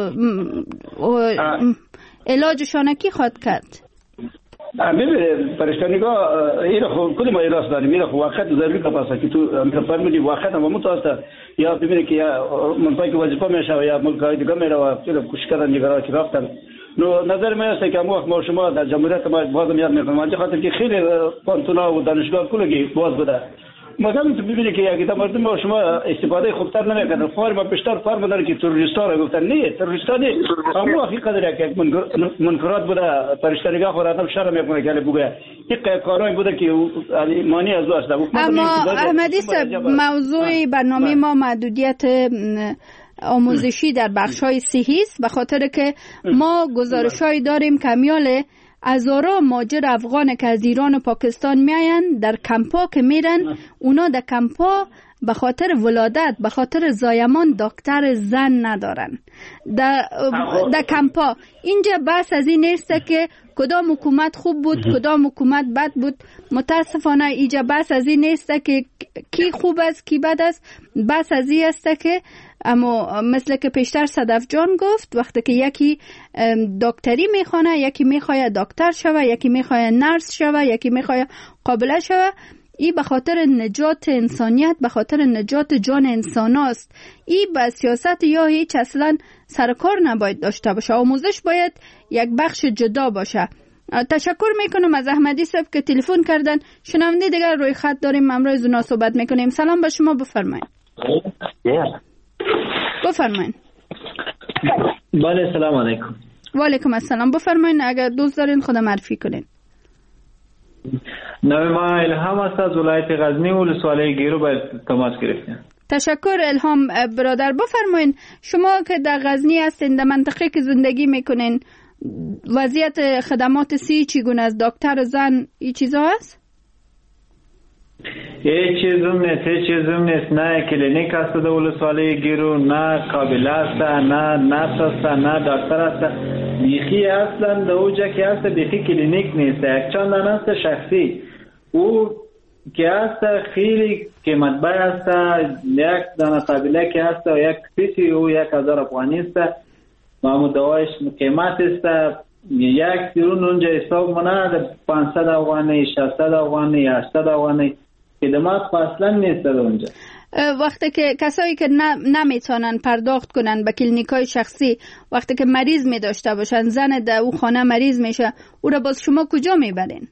S1: علاجشان کی خواد کرد؟
S6: ببینید فرشته نگاه این خو کلی ما ایلاس داریم. این خو وقت ضروری که پاسه که تو فرمودی وقت هم متوسط یا ببینید که یا منطقه که وظیفه میشه یا ملک دیگه میره و خیلی کوشش کردن نگران که رفتن. نو نظر من است که ما ما شما در جمهوریت ما بازم یاد میکنم من خاطر که خیلی پانتونا و دانشگاه کلی باز بوده. مادام تو ببینید که یک تا مردم با شما استفاده خوبتر نمیکنن. فارم بیشتر فارم داره که تروریستا رو گفتن نه تروریستا نه، اما حقیقت داره که منکرات بوده. فرشته نگاه خور آدم شرم میکنه که بگه این کارایی بوده که مانی از است.
S1: اما احمدی صاحب موضوع برنامه ما محدودیت آموزشی در بخش‌های صحی است، به خاطر که ما گزارش‌هایی داریم که میاله هزارا مهاجر افغان که از ایران و پاکستان میاین در کمپا که میرن، اونا در کمپا به خاطر ولادت به خاطر زایمان دکتر زن ندارن در, در کمپا. اینجا بحث از این نیست که کدام حکومت خوب بود کدام حکومت بد بود. متاسفانه اینجا بحث از این نیست که کی خوب است کی بد است. بحث از این است که اما مثل که پیشتر صدف جان گفت وقتی که یکی دکتری میخوانه، یکی میخواه دکتر شوه، یکی میخواه نرس شوه، یکی میخواه قابله شوه، این به خاطر نجات انسانیت به خاطر نجات جان انسان است. این به سیاست یا هیچ اصلا سرکار نباید داشته باشه. آموزش باید یک بخش جدا باشه. تشکر میکنم از احمدی صاحب که تلفن کردن. شنونده دیگر روی خط داریم، امروز زنا صحبت میکنیم. سلام به شما، بفرمایید. بفرمایید.
S7: بله سلام علیکم.
S1: و علیکم السلام. بفرمایید اگر دوست دارین خود معرفی کنین.
S7: نام ما الهام است از ولایت غزنی و ولسوالی گیرو باید تماس گرفتیم.
S1: تشکر الهام برادر. بفرمایین شما که در غزنی هستین، در منطقه که زندگی میکنین، وضعیت خدمات سی چگونه است؟ دکتر زن این چیزا هست؟
S7: هیچ چیزم نیست، هیچ چیزم نیست. نه کلینیک هست در ولسوالی گیرو، نه کابل هست، نه نرس هست، نه دکتر هست. بیخی اصلا در اوجا که هست بیخی کلینیک نیست. یک چند دانه هست شخصی او که هست خیلی قیمت بای هست. یک دانه قابله که هست و یک پیسی او یک هزار افغانی است و همون دوایش قیمت است. یک درون اونجا حساب منه پانصد افغانی، ششصد افغانی، هشتصد افغانی. خدمات اصلا نیست اونجا.
S1: وقتی که کسایی که نمیتونن پرداخت کنن به کلینیکای شخصی، وقتی که مریض می داشته باشن، زن در او خانه مریض میشه، او را باز شما کجا میبرین؟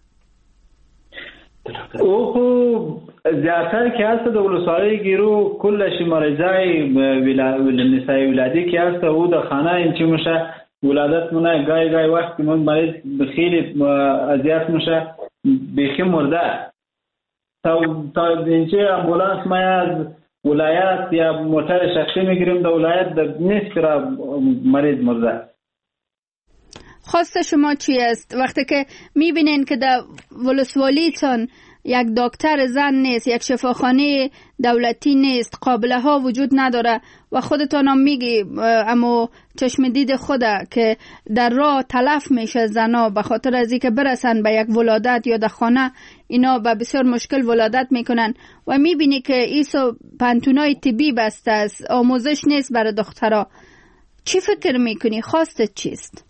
S7: او خو زیادتر که هست در ولسوالی گیرو کلش مریضای نسای ولادی که هست او در خانه اینچی میشه ولادت مونه. گای گای وقت من مریض خیلی اذیت میشه، بیخی مرده. تا تا اینجا امبولانس ما از ولایت یا موتر شخصی میگیریم در ولایت در نیست که مریض مرده.
S1: خواست شما چی است وقتی که میبینین که در ولسوالیتان یک دکتر زن نیست، یک شفاخانه دولتی نیست، قابله ها وجود نداره و خودتان هم میگی اما چشم دید خوده که در راه تلف میشه زنا به خاطر از اینکه برسن به یک ولادت یا در خانه، اینا به بسیار مشکل ولادت میکنن و میبینی که ایسو پنتونای طبی بسته است، آموزش نیست برای دخترها. چی فکر میکنی؟ خواستت چیست؟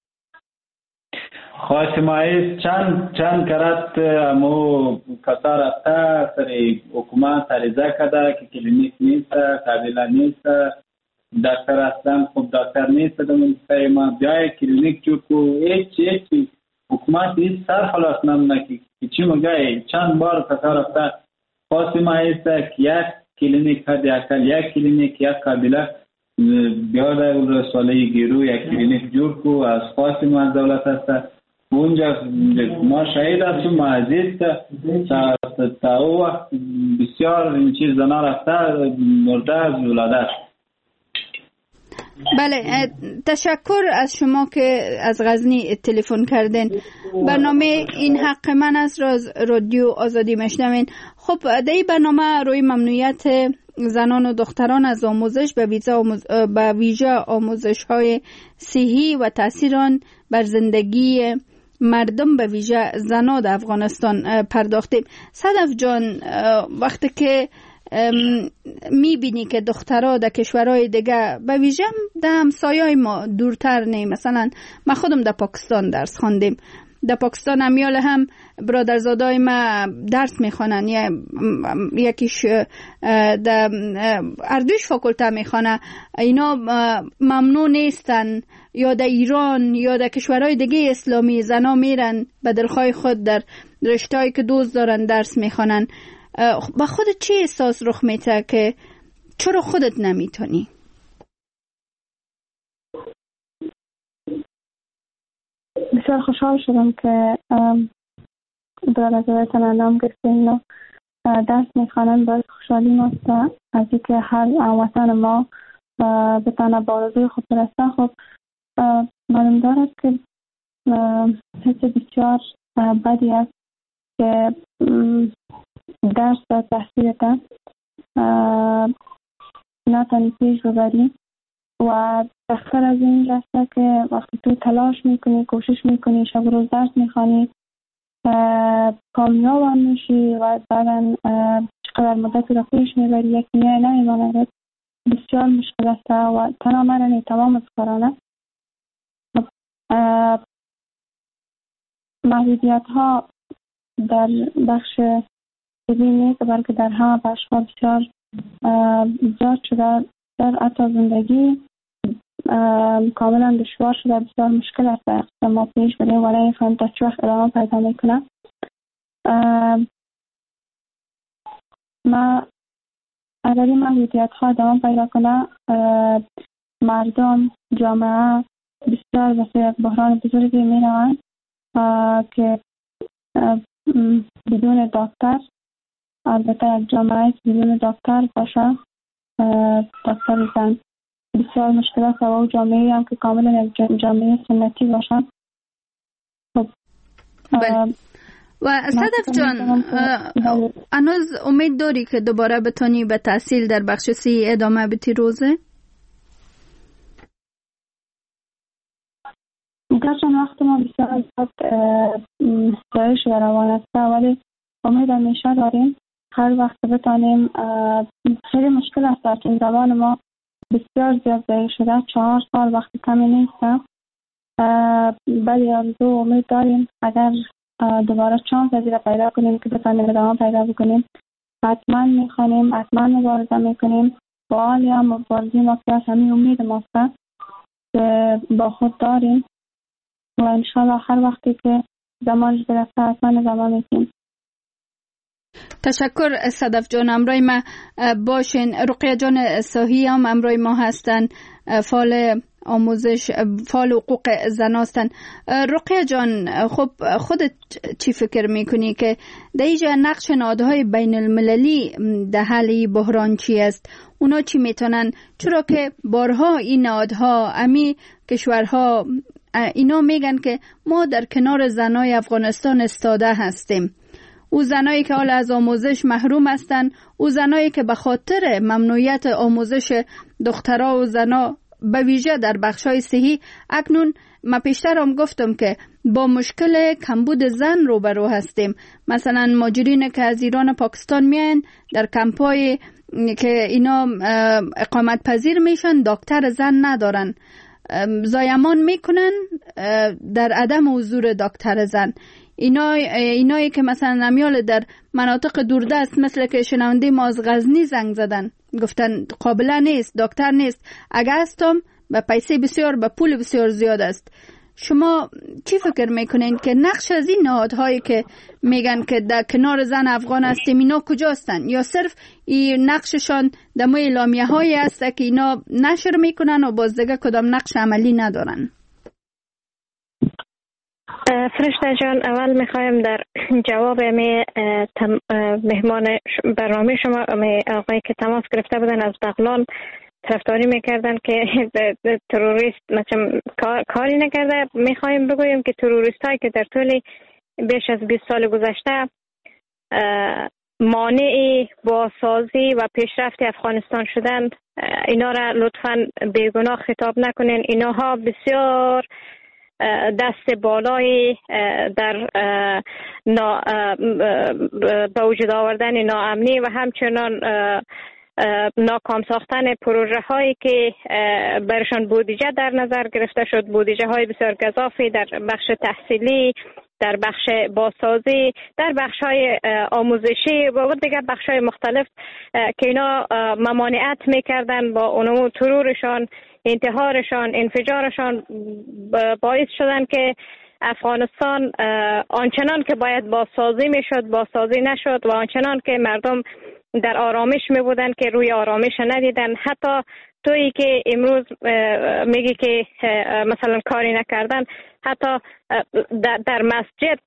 S7: خواست مایز چند چند کرد امو کسا رفته سری حکومت عریضه کرده که کلینیک نیست، قابله نیست، دکتر اصلا خوب دکتر نیست در منطقه ما، بیای کلینیک جو کو هیچ هیچ حکومت هیچ سر خلاص نمونه که چی مگه چند بار کسا رفته. خواست مایز که یک کلینیک هد یکل یک کلینیک یک قابله بیاد ولسوالی گیرو یک کلینیک جور کو از خواست ما از دولت هست. اونجا ما شهید هستیم عزیز تا تا او وقت بسیار این چیز زنا رفته مرده از ولادت.
S1: بله تشکر از شما که از غزنی تلفن کردین. برنامه این حق من است رادیو آزادی میشنوین. خب در این برنامه روی ممنوعیت زنان و دختران از آموزش به ویژه آموز... به ویژه آموزش های صحی و تاثیر آن بر زندگی مردم به ویژه زنان در افغانستان پرداختیم. صدف جان، وقتی که میبینی که دخترها در کشورهای دیگه به ویژه در همسایه‌های ما دورتر نه، مثلا ما خودم در پاکستان درس خواندیم، در پاکستان امیال هم برادرزادای ما درس میخوانن، یا یکیش در اردوش فاکولته میخوانه، اینا ممنوع نیستن. یا در ایران یا در کشورهای دیگه اسلامی زنا میرن به دلخواه خود در رشته‌ای که دوست دارن درس میخوانن. با خودت چی احساس رخ میده که چرا خودت نمیتونی؟
S5: بسیار خوشحال شدم که برادرزادتان نام گرفتین و درس میخوانن. باید خوشحالی ماست از اینکه هر وطن ما بتانه با آرزوی خود برسه. خب معلوم دارد که حس بسیار بدی است که درس و تحصیلت نتانی پیش ببری و بخطر از این رسته که وقتی تو تلاش میکنی، کوشش میکنی، شب روز درس میخوانی، کامیاب هم میشی و بعدا چقدر مدت رو پیش میبری یک نیای نمیماند، بسیار مشکل است و تنها مرنی تمام از کارانه. محدودیت ها در بخش طبی نیست بلکه در همه بخش ها بسیار زیاد شده. در حتی زندگی کاملا دشوار شده، بسیار مشکل است ما پیش بریم ولی این فهم تا چه وقت ادامه پیدا میکنه. ما اگر این محدودیت ها ادامه پیدا کنه، مردم، جامعه بسیار بسیار بحران بزرگی می روند که بدون دکتر البته یک جامعه که بدون دکتر باشه، دکتر زن، بسیار مشکل است و او جامعه هم که کاملا یک جامعه سنتی باشه. خب
S1: و صدف جان، هنوز امید داری که دوباره بتونی به تحصیل در بخش سی ادامه بدی روزه؟
S5: گرچه وقت ما بسیار زیاد دایش و روان است، ولی امید همیشه داریم هر وقت بتانیم. خیلی مشکل است در این زبان ما بسیار زیاد ضایع شده، چهار سال وقت کمی نیست، ولی آرزو امید داریم اگر دوباره چانس ازی را پیدا کنیم که بتانیم ادامه پیدا بکنیم، حتما میخوانیم، حتما مبارزه میکنیم. با حالی هم مبارزه ما که همین امید ماست که با خود داریم و انشاءالله هر وقتی که زمانش برسه حتما ادامه میکنیم.
S1: تشکر صدف جان، امروی ما باشین. رقیه جان ساهی هم امروی ما هستن، فعال آموزش، فعال حقوق زن هستن. رقیه جان، خب خودت چی فکر میکنی که در اینجا نقش نهادهای بین المللی در حل بحران چی است؟ اونا چی میتونن؟ چرا که بارها این نهادها، امی کشورها اینا میگن که ما در کنار زنای افغانستان استاده هستیم. او زنایی که حال از آموزش محروم هستند، او زنایی که به خاطر ممنوعیت آموزش دخترها و زنا به ویژه در بخشای صحی، اکنون ما پیشتر هم گفتم که با مشکل کمبود زن روبرو هستیم. مثلا ماجرین که از ایران پاکستان میان در کمپای که اینا اقامت پذیر میشن، دکتر زن ندارن، زایمان میکنن در عدم حضور دکتر زن. اینا اینایی که مثلا نمیال در مناطق دوردست مثل که شنونده ما از غزنی زنگ زدن، گفتن قابل نیست، دکتر نیست، اگه هستم به پیسه بسیار، به پول بسیار زیاد است. شما چی فکر میکنین که نقش از این نهادهایی که میگن که در کنار زن افغان هستیم اینا کجاستن؟ یا صرف این نقششان در موی اعلامیه هایی است که اینا نشر میکنن و باز دیگه کدام نقش عملی ندارن؟
S3: فرشته جان، اول میخوایم در جواب می مهمان برنامه شما آقایی که تماس گرفته بودن از بغلان طرفداری میکردن که تروریست مثلا کار کاری نکرده، میخوایم بگوییم که تروریست هایی که در طول بیش از بیست سال گذشته مانع بازسازی و پیشرفت افغانستان شدند، اینا را لطفاً بیگناه خطاب نکنین. اینها بسیار دست بالای در به وجود آوردن ناامنی و همچنان ناکام ساختن پروژه هایی که برشان بودجه در نظر گرفته شد، بودجه های بسیار گزافی در بخش تحصیلی، در بخش بازسازی، در بخش های آموزشی و دیگر بخش های مختلف که اینا ممانعت میکردن. با اونمو ترورشان، انتحارشان، انفجارشان باعث شدن که افغانستان آنچنان که باید بازسازی میشد بازسازی نشد و آنچنان که مردم در آرامش می بودن که روی آرامش ندیدن. حتی تویی که امروز میگی که مثلا کاری نکردن، حتی در مسجد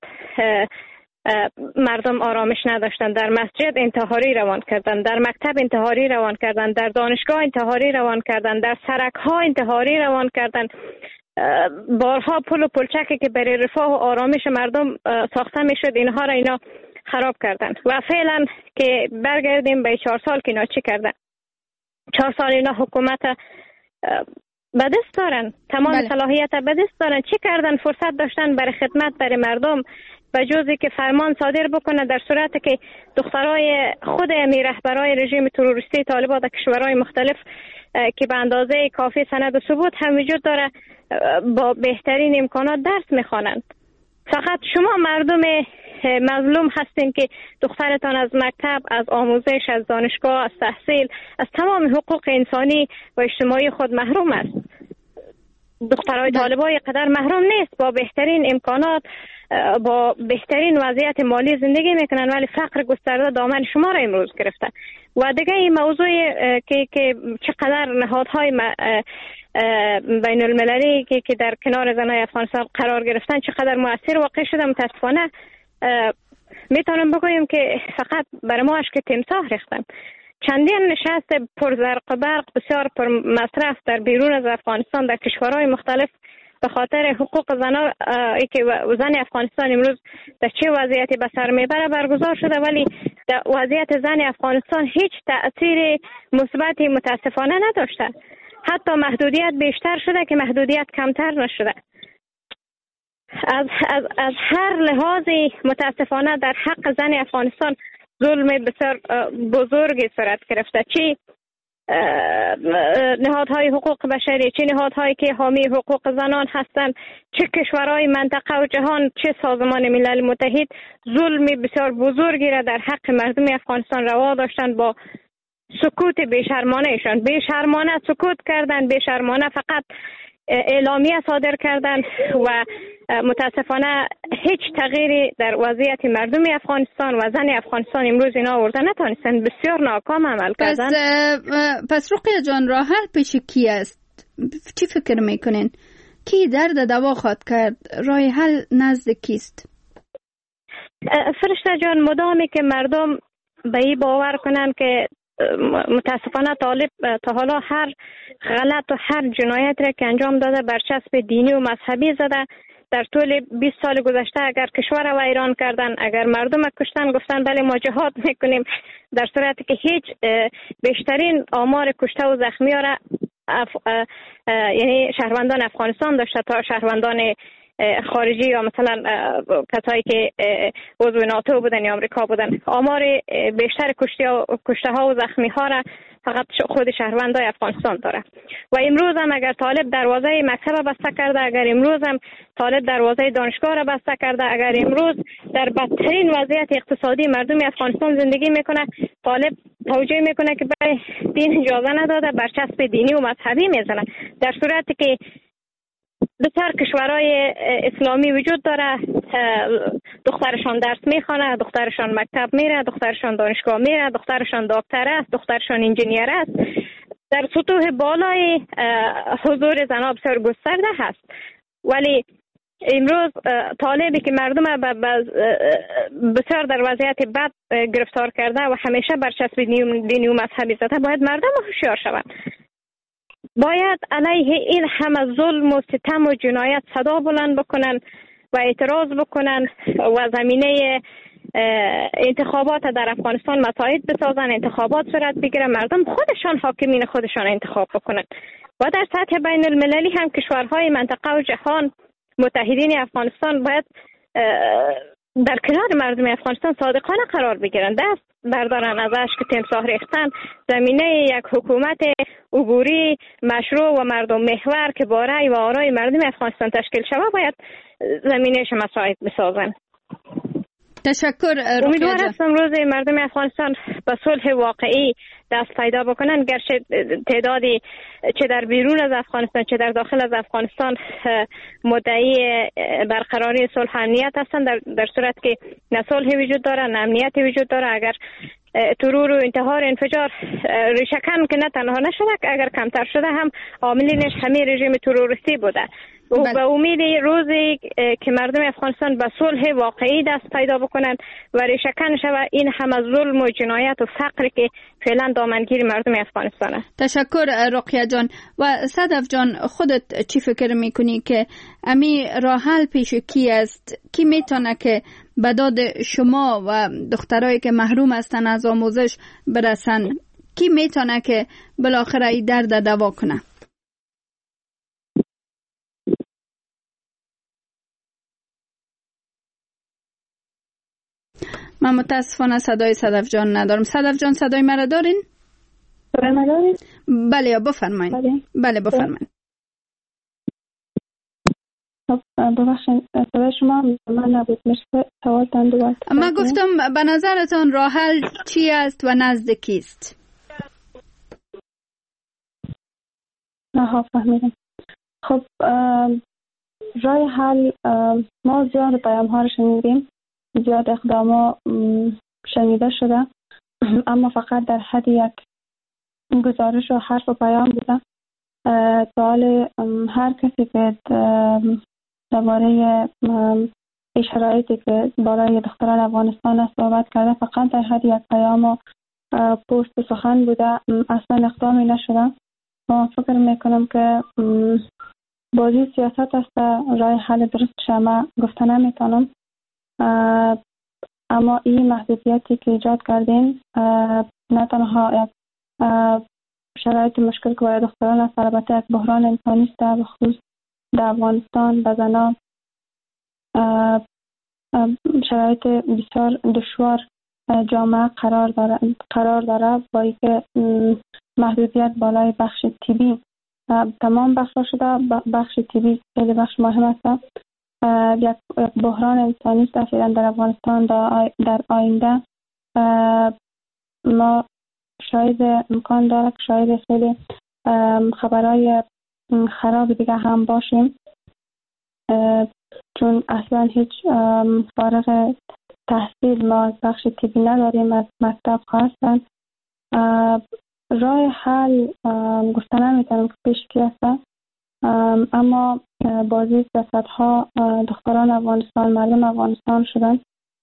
S3: مردم آرامش نداشتن، در مسجد انتحاری روان کردن، در مکتب انتحاری روان کردن، در دانشگاه انتحاری روان کردن، در سرک ها انتحاری روان کردن. بارها پل و پلچکی که برای رفاه و آرامش مردم ساخته میشد، اینها را اینا خراب کردن. و فعلا که برگردیم به چهار سال که اینا چی کردن، چهار سال اینا حکومت به دست دارن، تمام بله. صلاحیت به دست دارن. چی کردن؟ فرصت داشتن برای خدمت برای مردم، به جزی که فرمان صادر بکنه در صورتی که دخترای خود امی رهبرای رژیم تروریستی طالبان در کشورهای مختلف که به اندازه کافی سند و ثبوت هم وجود داره با بهترین امکانات درس میخوانند. فقط شما مردم مظلوم هستین که دخترتان از مکتب، از آموزش، از دانشگاه، از تحصیل، از تمام حقوق انسانی و اجتماعی خود محروم است. دخترای طالبای قدر محروم نیست، با بهترین امکانات، با بهترین وضعیت مالی زندگی میکنن، ولی فقر گسترده دامن شما را امروز گرفته. و دیگه این موضوع که که چقدر نهادهای بین المللی که که در کنار زنای افغانستان قرار گرفتن چقدر مؤثر واقع شده، متاسفانه میتونم بگویم که فقط برای ما اشک تمساح ریختن. چندین نشست پر زرق و برق بسیار پر مصرف در بیرون از افغانستان در کشورهای مختلف به خاطر حقوق زنان که زن افغانستان امروز در چه وضعیتی به سر میبره برگزار شده، ولی در وضعیت زن افغانستان هیچ تأثیر مثبتی متاسفانه نداشته. حتی محدودیت بیشتر شده که محدودیت کمتر نشده. از, از, از هر لحاظی متاسفانه در حق زن افغانستان ظلم بسیار بزرگی صورت گرفته. چی نهادهای حقوق بشری، چه نهادهایی که حامی حقوق زنان هستند، چه کشورهای منطقه و جهان، چه سازمان ملل متحد ظلم بسیار بزرگی را در حق مردم افغانستان روا داشتند. با سکوت بیشرمانه ایشان بیشرمانه سکوت کردند، بیشرمانه فقط اعلامیه صادر کردند و متاسفانه هیچ تغییری در وضعیت مردم افغانستان و زن افغانستان امروز اینا آورده نتونستند. بسیار ناکام عمل کردند.
S1: پس پس رقیه جان راه حل پیش کی است؟ چی فکر میکنین؟ کی درد دوا خواهد کرد؟ راه حل نزد کیست؟
S3: فرشته جان، مدامی که مردم به این باور کنند که متاسفانه طالب تا حالا هر غلط و هر جنایت را که انجام داده برچسب دینی و مذهبی زده. در طول بیست سال گذشته اگر کشور را ویران کردن، اگر مردم کشتن، گفتن بله ما جهاد میکنیم، در صورتی که هیچ بیشترین آمار کشته و زخمی را اف... یعنی شهروندان افغانستان داشته تا شهروندان خارجی یا مثلا کسایی که عضو ناتو بودن یا آمریکا بودن. آمار بیشتر کشته ها و زخمی ها را فقط خود شهروندای افغانستان داره. و امروز هم اگر طالب دروازه مکتب بسته کرده، اگر امروز هم طالب دروازه دانشگاه را بسته کرده، اگر امروز در بدترین وضعیت اقتصادی مردم افغانستان زندگی میکنه، طالب توجیه میکنه که برای دین اجازه نداده، برچسب دینی و مذهبی میزنه. در صورتی که بسیار کشورهای اسلامی وجود داره، دخترشان درس میخوانه، دخترشان مکتب میره، دخترشان دانشگاه میره، دخترشان دکتر است، دخترشان انجینیر است. در سطوح بالای حضور زنان بسیار گسترده هست. ولی امروز طالبی که مردم بسیار در وضعیت بد گرفتار کرده و همیشه برچسب دینی و مذهبی زده، باید مردم هوشیار شوند. باید علیه این همه ظلم و ستم و جنایت صدا بلند بکنن و اعتراض بکنن و زمینه انتخابات در افغانستان مساعد بسازن، انتخابات صورت بگیره، مردم خودشان حاکمین خودشان انتخاب بکنن. و در سطح بین المللی هم کشورهای منطقه و جهان متحدین افغانستان باید در کنار مردم افغانستان صادقانه قرار بگیرن، دست بردارن از اشک تمساح ریختن، زمینه یک حکومت عبوری مشروع و مردم محور که با رأی و آرای مردم افغانستان تشکیل شود باید زمینهش مساعد بسازن.
S1: تشکر.
S3: امیدوار هستم روز مردم افغانستان به صلح واقعی دست پیدا بکنن، گرچه تعدادی چه در بیرون از افغانستان چه در داخل از افغانستان مدعی برقراری صلح امنیت هستند، در, در صورت که نه صلح وجود داره نه امنیت وجود داره. اگر ترور و انتحار انفجار ریشه‌کن که نه تنها نشده، اگر کمتر شده هم عاملینش همه رژیم تروریستی بوده. و به امید روزی که مردم افغانستان به صلح واقعی دست پیدا بکنن و ریشه‌کن شود این همه ظلم و جنایت و فقر که فعلا دامنگیر مردم افغانستان است.
S1: تشکر رقیه جان. و صدف جان، خودت چی فکر میکنی که امی راه حل پیش کی است؟ کی میتونه که به داد شما و دخترایی که محروم هستن از آموزش برسن؟ کی میتونه که بالاخره این درد دوا کنه؟ من متاسفانه صدای صدف جان ندارم. صدف جان صدای مرا دارین؟
S5: صدای مرا دارین؟
S1: بله بفرمایید. بله, بله بفرمایید.
S5: ببخشید صدای شما من نبود. مرسی. سوالتان دوباره.
S1: من گفتم به نظرتان راه حل چی است و نزد کیست؟
S5: آها فهمیدم. خب راه حل ما زیاد پیام ها رو شنیدیم، زیاد اقدام شنیده شده، اما فقط در حد یک گزارش و حرف و پیام بوده. سوال هر کسی که درباره این شرایطی که برای دختران افغانستان است صحبت کرده فقط در حد یک پیام و پست سخن بوده، اصلا اقدامی نشده. ما فکر میکنم که بازی سیاست است، رای حل درست شما گفته نمیتونم، اما این محدودیتی که ایجاد کردین نه تنها یک شرایط مشکل که برای دختران است، البته یک بحران انسانی است به خصوص در افغانستان به زنان شرایط بسیار دشوار جامعه قرار داره قرار داره با اینکه محدودیت بالای بخش طبی تمام بخش شده. بخش طبی خیلی بخش مهم است. یک بحران انسانی است در افغانستان. در آینده ما شاید امکان داره که شاید خیلی خبرهای خراب دیگه هم باشیم، چون اصلا هیچ فارغ تحصیل ما از بخش طبی نداریم، از مکتب هستن. راه حل گفته نمیتونم که پیش کی است، اما بازی سیاست ها دختران افغانستان، مردم افغانستان شدن.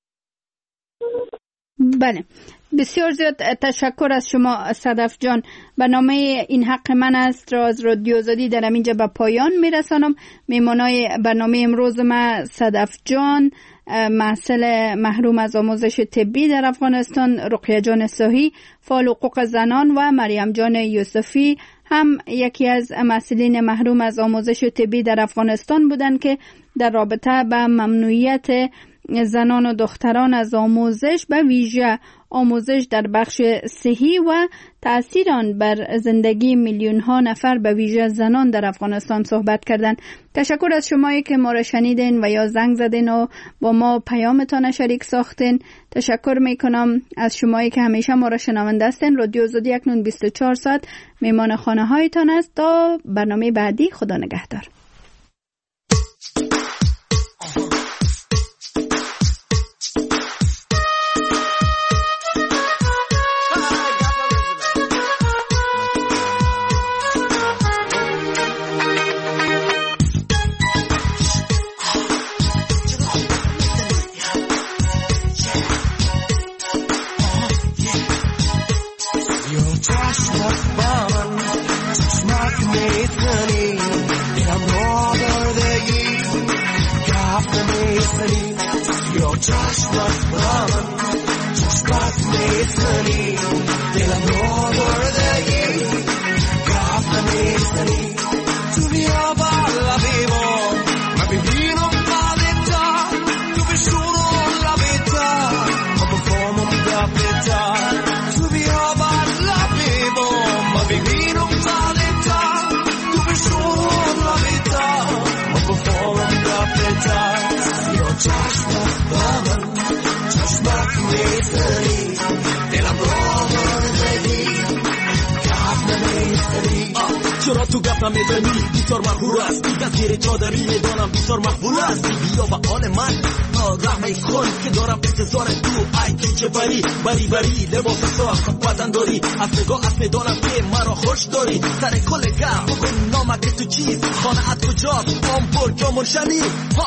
S1: بله، بسیار زیاد تشکر از شما صدف جان. برنامه این حق من است را از رادیو آزادی در اینجا به پایان میرسانم. میمانای برنامه امروز ما صدف جان، محصل محروم از آموزش طبی در افغانستان، رقیه جان صاحی فعال حقوق زنان و مریم جان یوسفی هم یکی از محصلین محروم از آموزش طبی در افغانستان بودند که در رابطه به ممنوعیت زنان و دختران از آموزش به ویژه آموزش در بخش صحی و تأثیر آن بر زندگی میلیون ها نفر به ویژه زنان در افغانستان صحبت کردند. تشکر از شمایی که ما را شنیدین و یا زنگ زدین و با ما پیامتان شریک ساختین. تشکر میکنم از شمایی که همیشه ما را شنونده هستین. رادیو آزادی اکنون بیست و چهار ساعت میمان خانه هایتان است. تا برنامه بعدی، خدا نگهدار.
S8: چرا تو گپ نمیزنی؟ بیشتر مقبول است دیگر زیر چادری میدانم بیشتر مقبول است. بیا به آن من رحمی کن که دارم انتظار تو. ای تو چه بری بری بری لباس ساخت بدن داری، از نگاه از میدانم که مرا خوش داری. سر کل گپ بگو نامه که تو چیست، خانه ات کجاست، آمپور یا منشنی.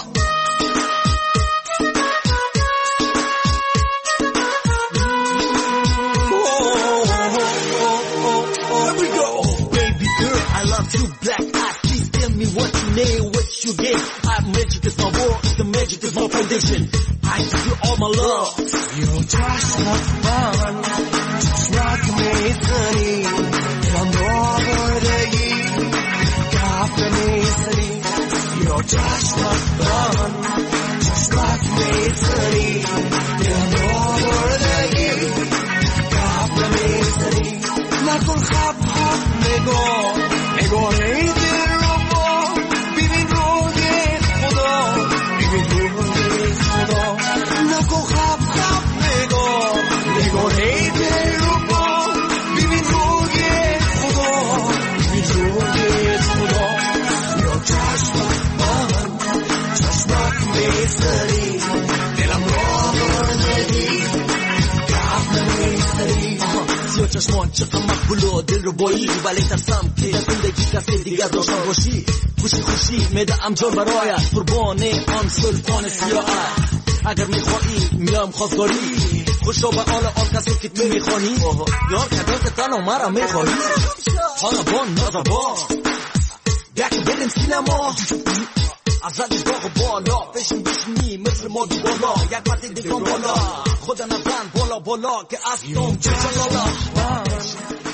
S8: What you get, I magic is my world, the magic is my foundation. I give you all my love. You're just not fun, just like me, honey. I'm over the year, got me, honey. You're just not fun, just like me, honey. I'm over the year, got me, honey. Not on hop hop, nego, nego, hey. Just one چقدر مقبول و دل رو بایی، ولی ترسم که زندگی کسی دیگر روشن باشی. خوشی خوشی میدم جان برایت، قربان آن سلطان سیاحت. اگر میخواهی میام خواستگاری، خوشا به آل آن کسی که تو میخواهی. یار کدار که تنها مرا میخواهی، حالا بان نازبان یک بریم سینما. از رد داغ بالا فشن بشنی مثل ما دو بالا، یک مرد دیگران بالا خدا نزن بالا بالا که از توم چه جلالا.